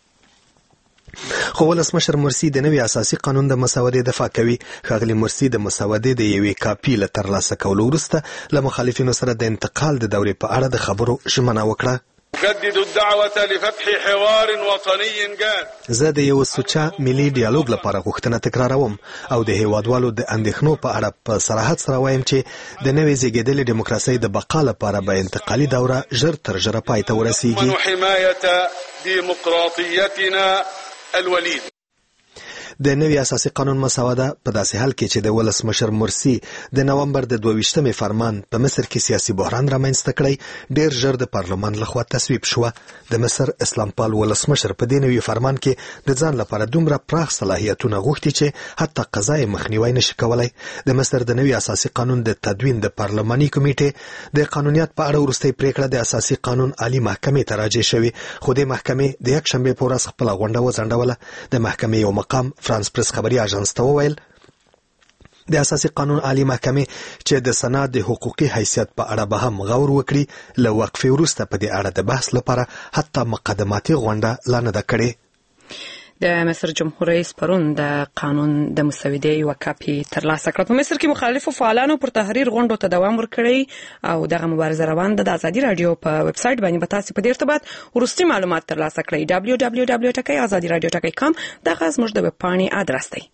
خو ولسمشر مرسی د نوي اساسي قانون د مسودې دفاع کوي. ښاغلي مرسی د مسودې د یوې کاپي له ترلاسه کولو وروسته له مخالفینو سره د انتقال د دورې په اړه د خبرو ژمنه وکړه. جدد الدعوة لفتح حوار وطني جاد. زه د یو سوچا ملي ډیالوګ لپاره غوښتنه تکراروم او د هیوادوالو د اندېښنو په اړه په صراحت سره وایم چې د نوې زیږیدلې دیموکراسۍ د بقا لپاره به انتقالي دوره ژر تر ژره پای ته ورسیږي. حماية ديمقراطيتنا الوليد. د نوي اساسي قانون مسوده په داسې حال کې چې د ولسمشر مرسی د نومبر د 22مې فرمان په مصر کې سیاسي بحران رامنځته کړی ډیر ژر د پارلمان لخوا تصویب شو. د مصر اسلام پال ولسمشر په دې نوي فرمان کې د ځان لپاره دومره پراخ صلاحیتونه غوښتي چې حتی قضا یې مخنیوي نشي کولای. د مصر د نوي اساسي قانون د تدوین د پارلماني کمیټې د قانونیت په اړه وروستۍ پریکړه د اساسي قانون عالی محکمې ته راجع شوې، خو د محکمې د یک شنبه په ورځ خپل غونډه وځنډوله. د محکمې یو مقام فرانس پرس خبري اژانس ته وویل د اساسي قانون عالی محکمې چې د سند د حقوقي حیثیت په اړه به هم غور وکړي له وقفې وروسته په دې اړه د بحث لپاره حتی مقدماتي غونډه لا نه ده کړې. د مصر جمهور رئیس پرون د قانون د مسودې یو کاپي ترلاسه کړه. په مصر کې مخالفو فعالانو پر تحریر غونډو ته دوام ورکړی او دغه مبارزه روان ده. د ازادي رادیو په ویب سټ باندې به تاسو په دې ارتباط ورستي معلومات ترلاسه کړئ. www.azadiradio.com دا زموږ د ویب پاڼې ادرس دی.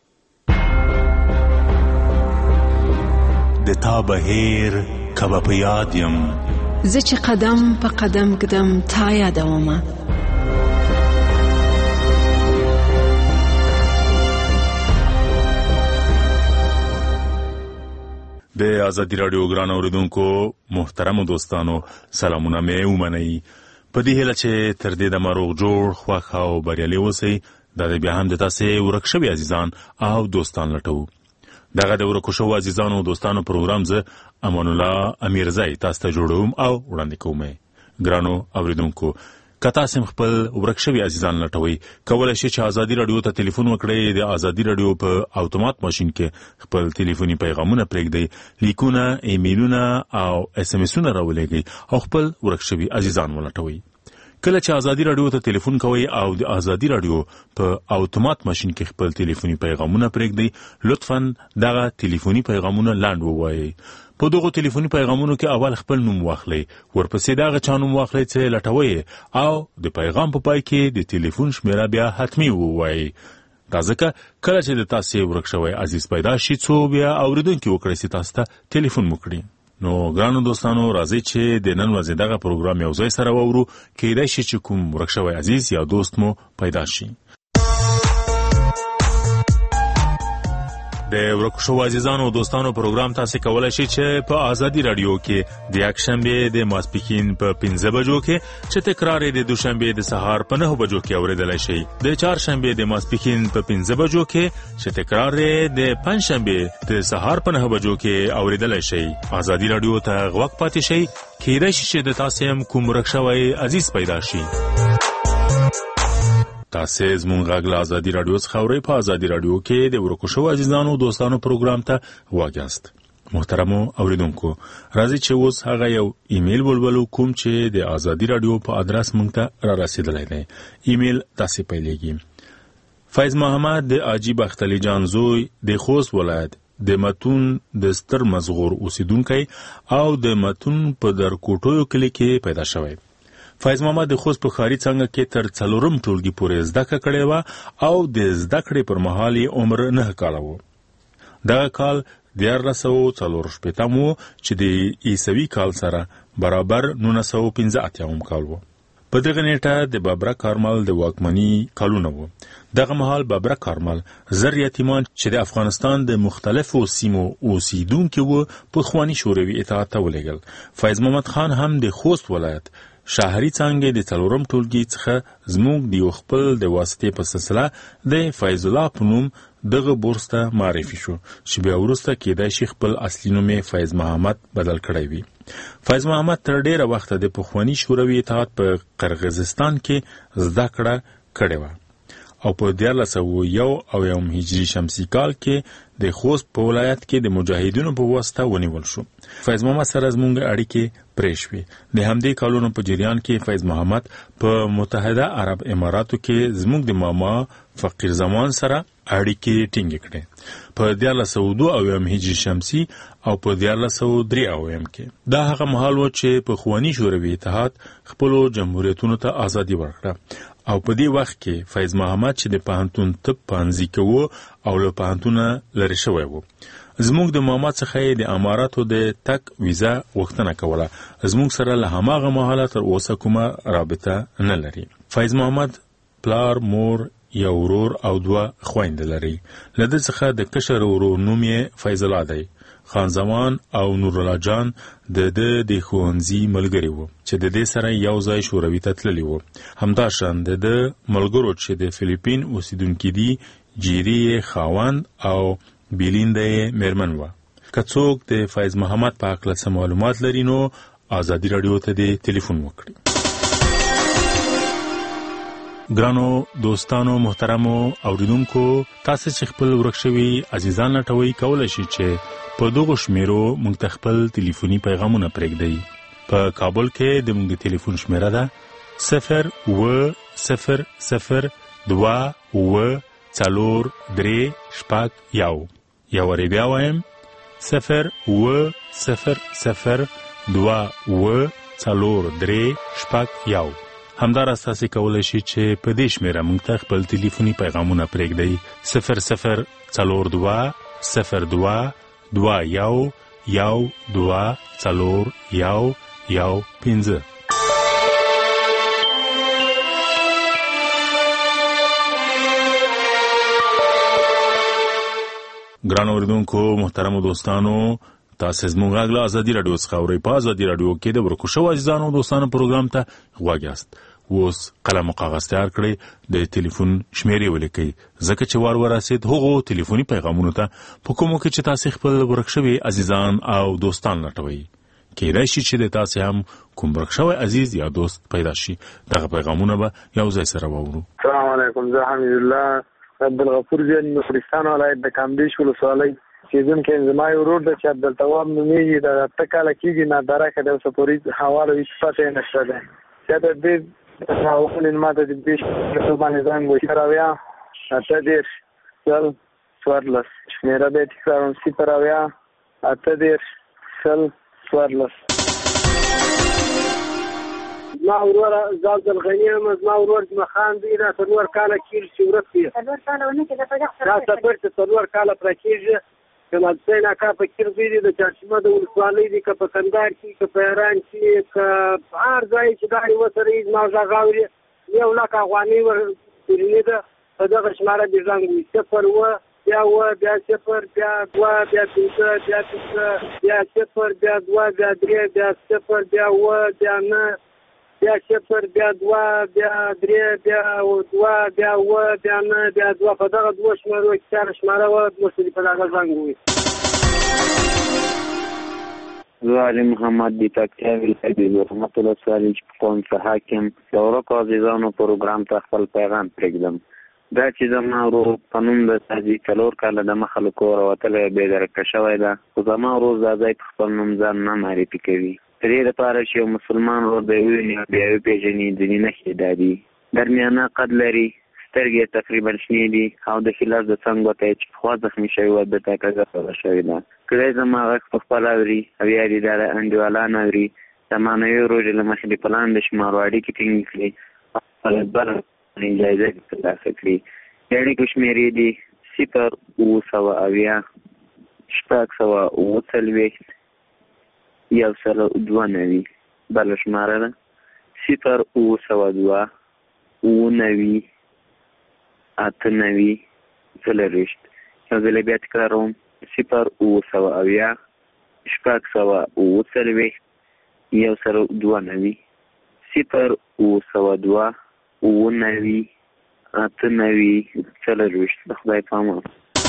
د تا بهیر کبه په یاد یم زه چې قدم په قدم قدم تا یادومه. د ازادي رادیو ګران اوریدونکو محترم دوستانو سلامونه مې ومنئ. په دې هیله چې تر دې د مروغ جوړ خوښ او بریالي اوسئ. دا بیا هم د تاسې ورک شوي عزیزان او دوستان لټوو. دغه د ورکو شوو عزیزانو او دوستانو پروګرام زه امان الله امیرزی تاسو ته جوړوم او وړاندې کوم. ګرانو اوریدونکو که تاسو خپل ورک شوي عزیزان لټوئ کولی شئ چې ازادي رادیو ته ټلیفون وکړئ. د ازادي رادیو په اتومات ماشین کې خپل ټلیفوني پیغامونه پرېږدئ، لیکونه، ایمیلونه او اس ام اسونه راولېږئ او خپل ورک شوي عزیزان ولټوئ. کله چې ازادي رادیو ته ټلیفون کوئ او د ازادي رادیو په اتومات ماشین کې خپل ټلیفوني پیغامونه پرېږدئ، لطفاً دغه ټلیفوني پیغامونه لاند ووایئ. په دغه ټلیفوني پیغامونو کې اول خپل نوم واخلئ، ورپسې دغه چا نوم واخلئ چې لټوئ او د پیغام په پای کې د ټلیفون شمیره بیا حتمی ووایئ. دا ځکه کله چې د تاسې ورک شوی عزیز پیدا شي څو بیا اورېدونکي وکړئ چې تاسو ته ټلیفون وکړي. نو ګرانو دوستانو راځئ چې د نن ورځې دغه پروګرام یو ځای سره واورو. کیدای شي چې کوم ورک شوی عزیز یا دوست مو پیدا شي. د ورک شوو عزیزانو او دوستانو پروګرام تاسو کولای شئ چې په ازادي رادیو کې د یکشنبه د ماسپښین په 15 بجو کې چې تکرار د دوشنبه د سهار په 9 بجو کې اوریدلای شئ. د چهارشنبه د ماسپښین په 15 بجو کې چې تکرار د پنځشنبه د سهار په 9 بجو کې اوریدلای شئ. ازادي رادیو ته غوږ پاتې شئ. کیدای شي چې د تاسو هم کوم ورک شوی عزیز پیدا شي. تاسو زموږ غږ له ازادي رادیو څخه اورئ. په ازادي رادیو کې د ورکو شو عزیزانو دوستانو پروګرام ته واګیاست. محترمو اوریدونکو، راځي چې اوس هغه یو ایمیل ولولو کوم چې د ازادي رادیو په ادرس مونږ ته را رسیدلی دی. ایمیل تاسو پیلېږي: فیض محمد د حاجی بختلی جان زوی د خوست ولایت د متون د ستر مزغور اوسیدونکی او د متون په درکوټو کلی کې پیدا شوی. فیض محمد د خوست په ښاري څنګه کې تر 4 ټولګي پورې زده کړه کړې وه او د زده کړې پر مهال یې عمر 9 کاله و. دغه کال 1440 و چې د عیسوي کال سره برابر 1985 کال و. په دغه نیټه د بابرا کارمل د واکمنۍ کلونه و. دغه مهال بابرا کارمل زر یتیمان چې د افغانستان د مختلفو سیمو اوسیدونکي وو په خواني شوروي اطاعت ته ولېږل. فیض محمد خان هم د خوست ولایت شهري څانګې د 4 ټولګي څخه زموږ د یو خپل د واسطې په سلسله د فیض الله په نوم دغه بورس ته معرفي شو چې بیا وروسته کېدای شي خپل اصلي نوم یې فیض محمد بدل کړی وي. فیض محمد تر ډېره وخته د پخواني شوروي اتحاد په قرغیزستان کې زده کړه کړې وه او په 1401 هجري شمسي کال کې د خوست په ولایت کې د مجاهدینو په واسطه ونیول شو. فیض محمد سره زموږ اړیکې پرې شوې. د همدې کلونو په جریان کې فیض محمد په متحده عرب اماراتو کې زموږ د ماما فقیر زمان سره اړیکې ټینګې کړې. په 1402 هجري شمسي او په 1403 کې دا هغه مهال و چې په پخواني شوروي اتحاد خپلو جمهوریتونو ته ازادي ورکړه او په دې وخت کې فیض محمد چې د پوهنتون طب پانزي کوو او له پوهنتونه لرې شوی و. زموږ د ماما څخه د اماراتو د تک ویزا غوښتنه کوله. زموږ سره له هماغه مهاله تر اوسه کومه رابطه نه لري. فیض محمد پلار، مور، یو ورور او 2 خويندې لري. له دې څخه د کشر ورور نوم یې فیض الله دی. خان زمان او نور الله جان د ښوونځي ملګري وو چې د دې سره یو ځای شوروي ته تللي وو. همداشان د ملګرو چې د فلیپین اوسیدونکي دي جیری خاوند او بیلینده میرمن وه. که څوک د فیض محمد په هکله څه معلومات لري نو ازادي رادیو ته د ټلیفون وکړي. ګرانو دوستانو، محترمو اوریدونکو، تاسو چې خپل ورک شوي عزیزان لټوي کولای شئ چې په دغه شمیرو موږ ته خپل ټلیفوني پیغامونه پرېږدئ. په کابل کې د موږ د ټلیفون شمیره ده 020002438. یا وری بیا وایم 020002438. همداراز تاسو کولی شئ چې په دې شمیره موږ ته خپل ټلیفوني پیغامونه پرېږدئ 00222212415. ګرانو اوریدونکو، محترمو دوستانو، تاسو زموږ غږ له ازادي رادیو څخه اورئ. په ازادي رادیو کې د ورکو شو عزیزانو دوستانو پروګرام ته غواګیاست. اوس قلم او کاغذ تیار کړئ، د ټلیفون شمیرې ولیکئ ځکه چې وار ورسید هغو ټلیفوني پیغامونو ته په کومو کې چې تاسو خپل ورک شوي عزیزان او دوستان لټوئ. کېدای شي چې د تاسو هم کوم ورک شوی عزیز یا دوست پیدا شي. دغه پیغامونه به یو ځای سره واورو. السلام علیکم، زه حمید الله عبدالغفور زین نورستان ولایت د کامدیش ولسوالۍ سیزن کې زما یو ورور د چې عبدالتواب نومیږي. د 8 کاله کېږي ناداره کې د سپوري حواله هیڅ پته یې نشته ده. چې د دې راوخلین ما ته د دې باندې ځان وشراویا 8:14 شمیره به تکرارم 0:8:14. زما ورور زاد الغنی هم زما ورور مخان دی را څلور کاله کېږي چې ورک دی. دا سفر چې 4 کاله پر کېږي چې مدسین اکا په کېر دی د چارشمه د ولسوالۍ دی که په کندهار کې که په ایران کې که هر ځای چې ګاډي وسره یې زما غږ اوري 1 لک افغانۍ ورکړې ده. په دغه شماره دې زنګ وي 0 بیا 0 بیا 2 بیا 5 بیا 6 بیا 0 بیا 2 بیا 3 بیا 0 بیا 9 بیا 0 بیا 2 بیا 3 بیا 2 بیا 9 بیا 2. په دغه 2 شمارو کې 4 شماره و مستدی په دغه زنګ وي. زه علي محمد د پکتیا ولایت د رحمت الله صالح قوم څخه حاکم د ورکو عزیزانو پروګرام ته خپل پیغام پرېږدم. دا چې زما ورور قانون د تاجي 4 کاله د مخه له کوره وتلی بې درکه شوی ده، خو زما ورور دا ځای په خپل نوم ځان نه معرفي کوي. د دې لپاره چې یو مسلمان ورور د وینې بیا وپېژني ځینې نښې دا دي: درمیانه قد لري، سترګې تقریبا شنې دي او د ښي لاس د څنګ ګوته یې چې پخوا زخمي شوې وه بېرته کږه پیدا شوې ده. که دی زما غږ په خپله اوري او یا دې دا د انډیوالان اوري، د معنوي روژې له مخې د پلان د شمارو اړیکې ټینګې کړي او خپله بله اجازه دې ترلاسه کړي. د اړیکو شمېرې دي 0 740 192. بله شماره ده 0 9 98 40. یو ځل بیا تکراروم 0 9 740 192 0 9 98 40. د خدای پامه.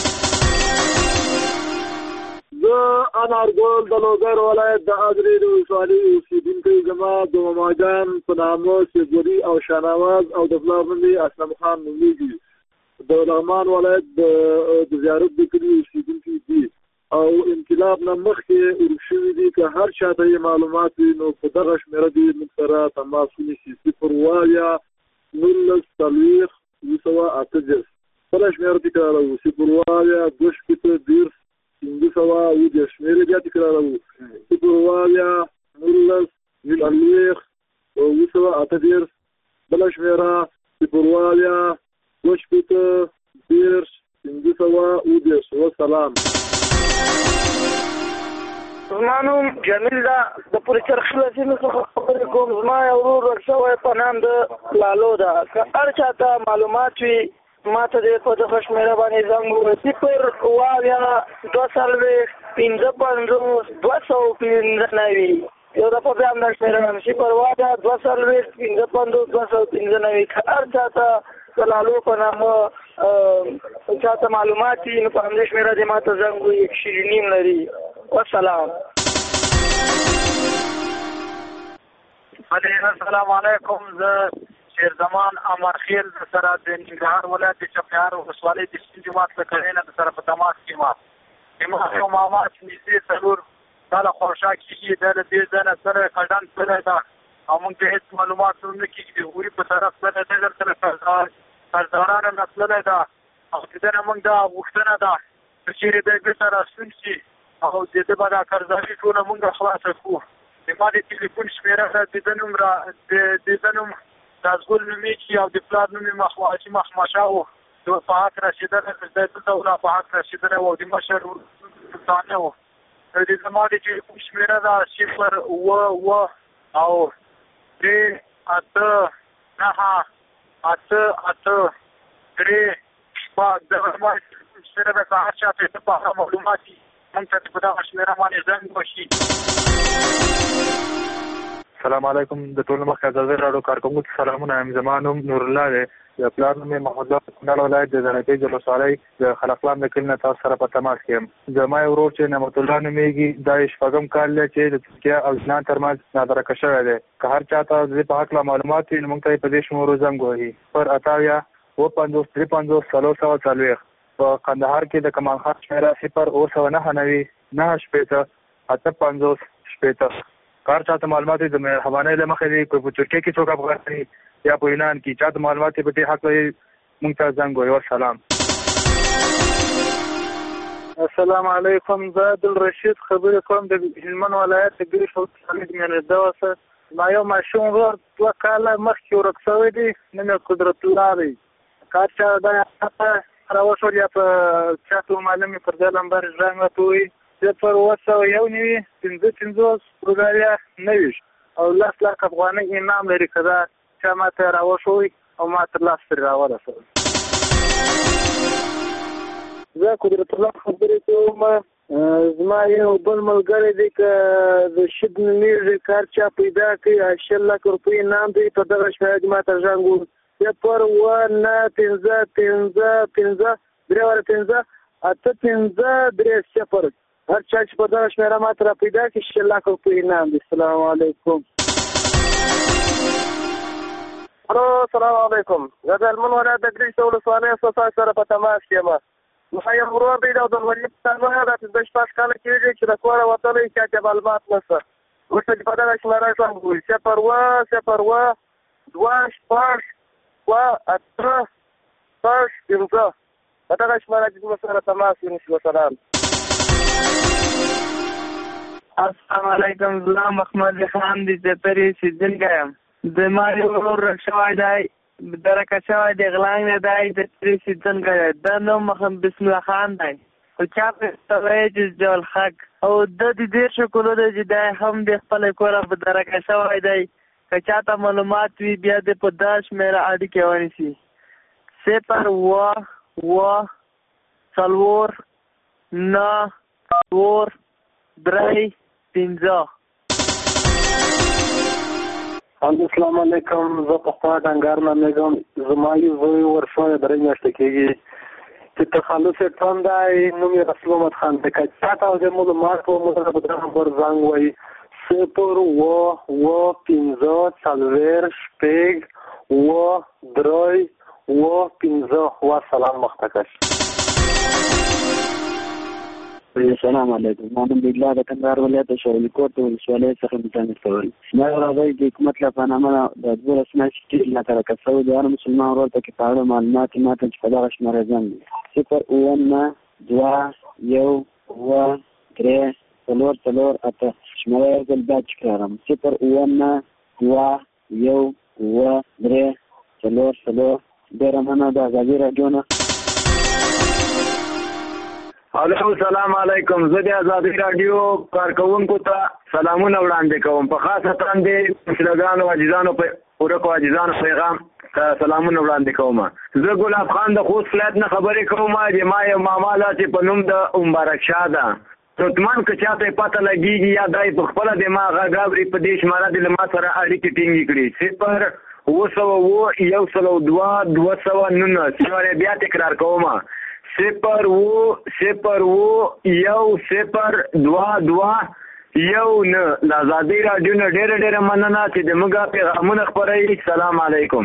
زه انارګل د لوګر ولایت د اذرې د ولسوالۍ اوسېدونکی زما د ماماجان په نامه شیخ او شاهنواز او د پلار نوم یې اسلم خان نومیږي. د لغمان ولایت د زیارت د کلي اوسېدونکي دي او انقلاب نه مخکې ورک شوي دي. که هر چا ته یې معلومات وي نو په دغه شمېره دې موږ سره تماس ونیسي 0 19 40 208. بله شمېره تکراروو 0 2 10 500 شمېرې بیا تکراروو 0 19 40 بله شمېره 0 2 10 وسلام. زما نوم جمیل ده، د پورې چرخي له سیمې څخه خبرې کوم. زما یو ورور ورک شوی په نام د لالو ده. که هر چا ته معلومات وي ما ته دې په دغه شمېره باندې زنګ ووهي 0 2 250 یو دفعه بیا همدا شمېره وایم 0 2 250 که هر چا ته د لالو په نامه چا ته معلومات وي نو په همدې شمېره دې ما ته زنګ ووهي. 1.5 لري. والسلام. السلام علیکم. زه شیر زمان امر خیل سره د ننګرهار ولایت د چپیار ولسوالۍ د سپین جومات له کړۍ نه سره په تماس کې ما یو ماما چې نږدې 4 کاله خورشا کېږي دا له دې ځای نه سره کډن تللی ده او موږ ته هېڅ معلومات هم نه کېږي. د غوري په طرف تللی دی درسره قرضدارانو نه تللی ده او د ده نه موږ دا غوښتنه ده که چېرې دی بېرته راستون شي او د ده به دا قرضداري ټوله موږ خلاصه کړو. د ما د ټلیفون شمېره د ده نوم دازګل نومیږي او د پلار نوم یې حاجي مخمشه و. د په حق رسېدلی د دلته ولا په حق رسېدلی و او د مشر سلطانه و. د زما د ټلیفون شمېره ده 0 او 3 8 9 8 8 3 6. دغه زما د ټلیفون شمېره ده. که هر چا ته د په اړه معلومات وي موږ ته په دغه شمېره باندې زنګ وشي. السلام علیکم. د ټول مخ ازادي راډیو کارکونکو ته سلامونه. زما نوم نور الله دی. د پلار نوم یې محمد الله کونړ ولایت د زنکۍ د ولسوالۍ د خلقلام د کلي نه تاسو سره په تماس کې یم. زما یو ورور چې نعمت الله نومیږي دا یې 6 کال دی چې د ترکیه او لبنان ترمنځ نادرکه شوی دی. که هر چا ته د دې په هکله معلومات وي نو موږ ته یې په دې شمېرو زنګ ووهي 0 50 53 په کندهار کې د کمال خان شمېره 0 9 9 58 کار چاته معلومات د مهربانۍ له مخې دی. په ترکیه کې څوک افغان دی یا په یونان کې چاته معلومات په دې حق لري موږ ته زنګ ووهي. والسلام. السلام علیکم. زه عبدالرشید خبرې کوم د هلمند ولایت د ګریش ولسوالۍ د میانېده وسه. ما یو ماشوم ورور 2 کاله مخکې ورک شوی دی. نوم یې قدرت الله دی. که هر چا دا راوشول یا په چاته معلوم یې پر دې لمبر زنګ راته ووهي 0 55 بلغاریا 90 او 10 لک افغانۍ انعام لري. که دا چا ما ته راوښوي او ما تر لاس پرې راورسوي. زه قدرت الله خبرې کوم. زما یو بل ملګری دی که د شد نومیږي که هر چا پیدا کړي 10 لک روپۍ انعام دی. په دغه شمېره ما ته زنګ ووهي 0 9 15 15 3 8 5 3 0 هر چا چې په دغه شمیره ماته را پیدا کړي 6 لک روپۍ انعام دی. السلام علیکم. الو السلام علیکم. زه د هلمند ولایت د ګریس ولسوالۍ اساسا سره په تماس کې یم. نو یو ورور دی د ولي په تمه دا چې د شپږ کاله کېږي چې د کوره وتلی چا ته معلومات نشته. ورته په دغه شمیره ژوند کوي 0 2 6 8 5 په دغه شمیره چې موږ سره تماس ونیسو. سلام. السلام علیکم. زه محمد خان دی زپری سیدنګا یم. د ما یو ورور شوی دی درکه شوی دی غلان نه دی د سیدنګا د نوم محمد بسم الله خان دی او چا په توای چې جول حق او د دې شکولو د جدای هم د خپل کوره په درکه شوی دی که چاته معلومات وی بیا د په داش میرا اړیکه ونیسي 0 و سلور نه ور درې 15. السلام علیکم. زه په خوا ډنګر نامېږم. زما یو زوی ورشوی 3 میاشتې کېږي چې تخلص یې ټرم دی. نوم یې رسول محمد خان دی. که چاته د معلومات و موږ ته په دغه نمبر زنګ وایي 0 و 15 4 شپږ و 3 و 15. والسلام مختکش. السلام علیکم. ما نوم الله د کندهار ولایت شوري کوټ ولسوالۍ څخه متنګ کول. ما راځي د حکومت لپاره نامه د 12 چې لا تر کسو د هر مسلمان ورته کې پاړه معلومات ماته چې په دغه شماره ځم 0 2 1 3 4 8 شماره ځل دا چکارم 0 2 1 3 4 ډېر مننه د ازادي راډیو نه. السلام علیکم. زه د ازادي راډیو کارکونکو ته سلامونه وړاندې کوم. په خاصه باندې مشرګانو او عزیزانو په ورکو عزیزانو پیغام سلامونه وړاندې کوم. زه ګلاب خان د خوست ولایت نه خبرې کوم. د ما یو ماما لا چې په نوم د مبارک شاه ده ترکمن که چاته پته لګیږي یا دای په خپل د ما غاغابري په دې شماره د لما سره اړیکې ټینګې کړي 0 209 بیا تکرار کوم 0 2 1 د ازادي راډیو نه ډېر مننه چې د موږ پیغامونه خپروي. السلام علیکم.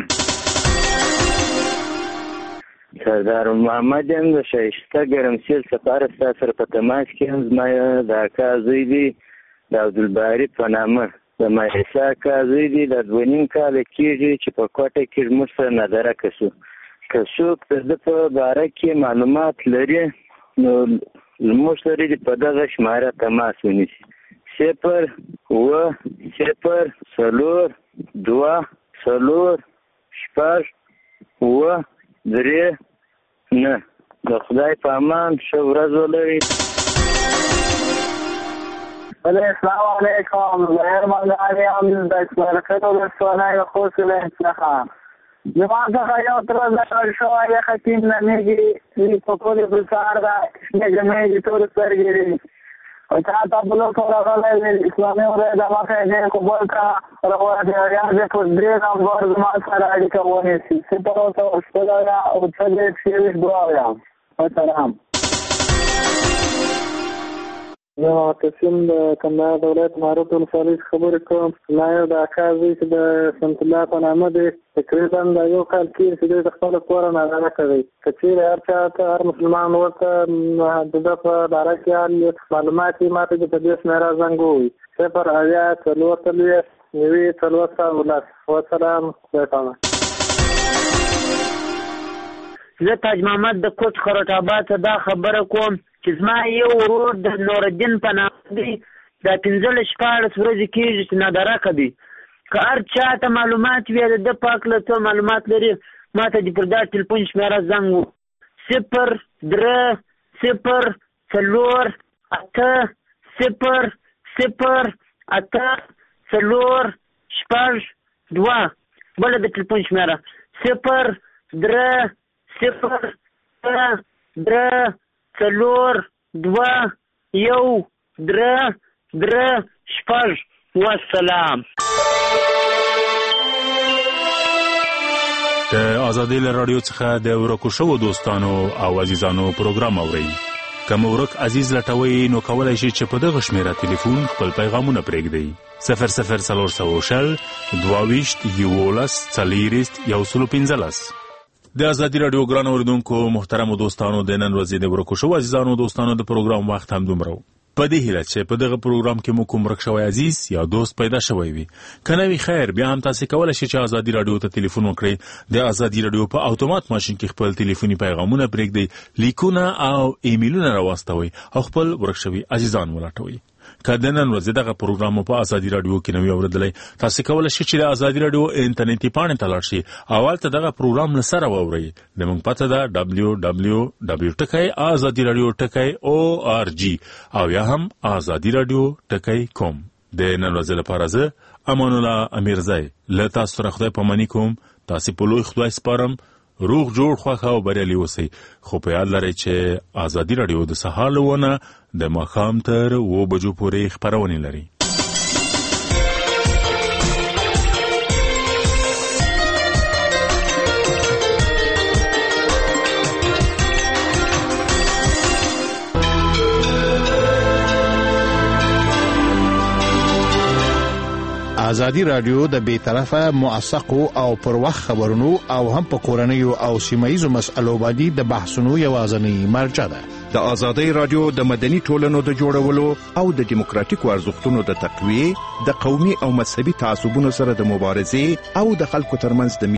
سردار محمد یم د شایسته ګرمسیر سفارت سره په تماس کې هم زما د اکا زوی دی د عبدالباري په نامه د مایسا اکا زوی دی د 2.5 کاله کېږي چې په کوټه کې زموږ سره نادرکه شو. که څوک د ده په باره کې معلومات لري نو زموږ سره دې په دغه شماره تماس ونیسي 0 4 2 6 3 9. د خدای په امان ښه ورځ ولرئ. السلام علیکم. زهیر ملګری هم د اسمارکت ولسوالۍ خوست ولایت څخه زما څخه یو تر ځای شوی ختیم نمیږي په ټولې بلکار ده شنې جمعې دي ټول سترګې دي او چاته بلو ټول راغلی اسلامي ولایت د مخې دې قبول کا روایت یې دې په 3 نمبر زما سره اړیکه ونیسي 0 او 3 السلام. زه معتصم د کندهار د ولایت معروف ولسوالۍ خبرې کوم. ما یو د اکا زوی چې د سمت الله په نامه دی تقریبا د یو کال کېږي چې دوی د خپل کوره نادرکه دی. که چېرې هر چا ته هر مسلمان ورته د ده په باره کې هر معلومات یې ماته چې په دې شمېره زنګ ووایي 0 والسلام. زه تاج محمد د کوټ خروټ آباد ته دا خبره کوم چې زما یو ورور د نورالدین په نامه دی دا 15-14 ورځې کېږي چې نادرکه دی. که هر چا ته معلومات وي د ده په هکله څه معلومات لري ما ته دې پر دا ټلیفون شمېره زنګ و 0 3 0 8 0 8 4 2. بله د ټلیفون شمېره 0 3 0 4 2 1 3 والسلام. د ازادي راډیو څخه د ورکو شوو دوستانو او عزیزانو پروګرام اورئ. که مو ورک عزیز لټوي نو کولای شي چې په دغه شمیره ټلیفون خپل پیغامونه پرېږدئ 004022114015. د ازادي رادیو ګران اوریدونکو محترمو دوستانو د نن ورځې د ورکو شو عزیزانو دوستانو د پروګرام وخت هم دومره په دې هیله چې په دغه پروګرام کې مو کوم ورک شوی عزیز یا دوست پیدا شوی وي کنه وی خیر بیا هم تاسو کولای شئ چې ازادي رادیو ته ټلیفون وکړئ د ازادي رادیو په اتومات ماشين کې خپل ټلیفوني پیغامونه پرېږدئ لیکونه او ایمیلونه راوستوي او خپل ورک شوی عزیزان ولټوي که د نن ورځې دغه پروګرام په ازادي رادیو کې نوی اوریدلای تاسو کولای شئ چې د ازادي رادیو انټرنیټي پاڼې ته لاړ شئ او هلته دغه پروګرام لسره واورئ زموږ پته ده www.azadiradio.org او یا هم azadiradio.com. د نن ورځې لپاره زه امان الله امیرزی له تاسو سره خدای پاماني کوم. تاسو په لوی خدای سپارم. روغ جوړ خوښ او بریالي اوسئ. خو په یاد لرئ چې ازادي رادیو د سهار له 9 د ماښام تر 2 بجو پورې خپرونې لري. ازادي رادیو د بیطرفه موثقو او پر وخت خبرونو او هم په کورنیو او سیمایي مسألو باندې د بحثونو یوازنی مرجع ده. د ازادي رادیو د مدني ټولنو د جوړولو او د دیموکراتیکو ارزښتونو د تقویه د قومي او مذهبي تعصبونو سره د مبارزې او د خلکو ترمنځ د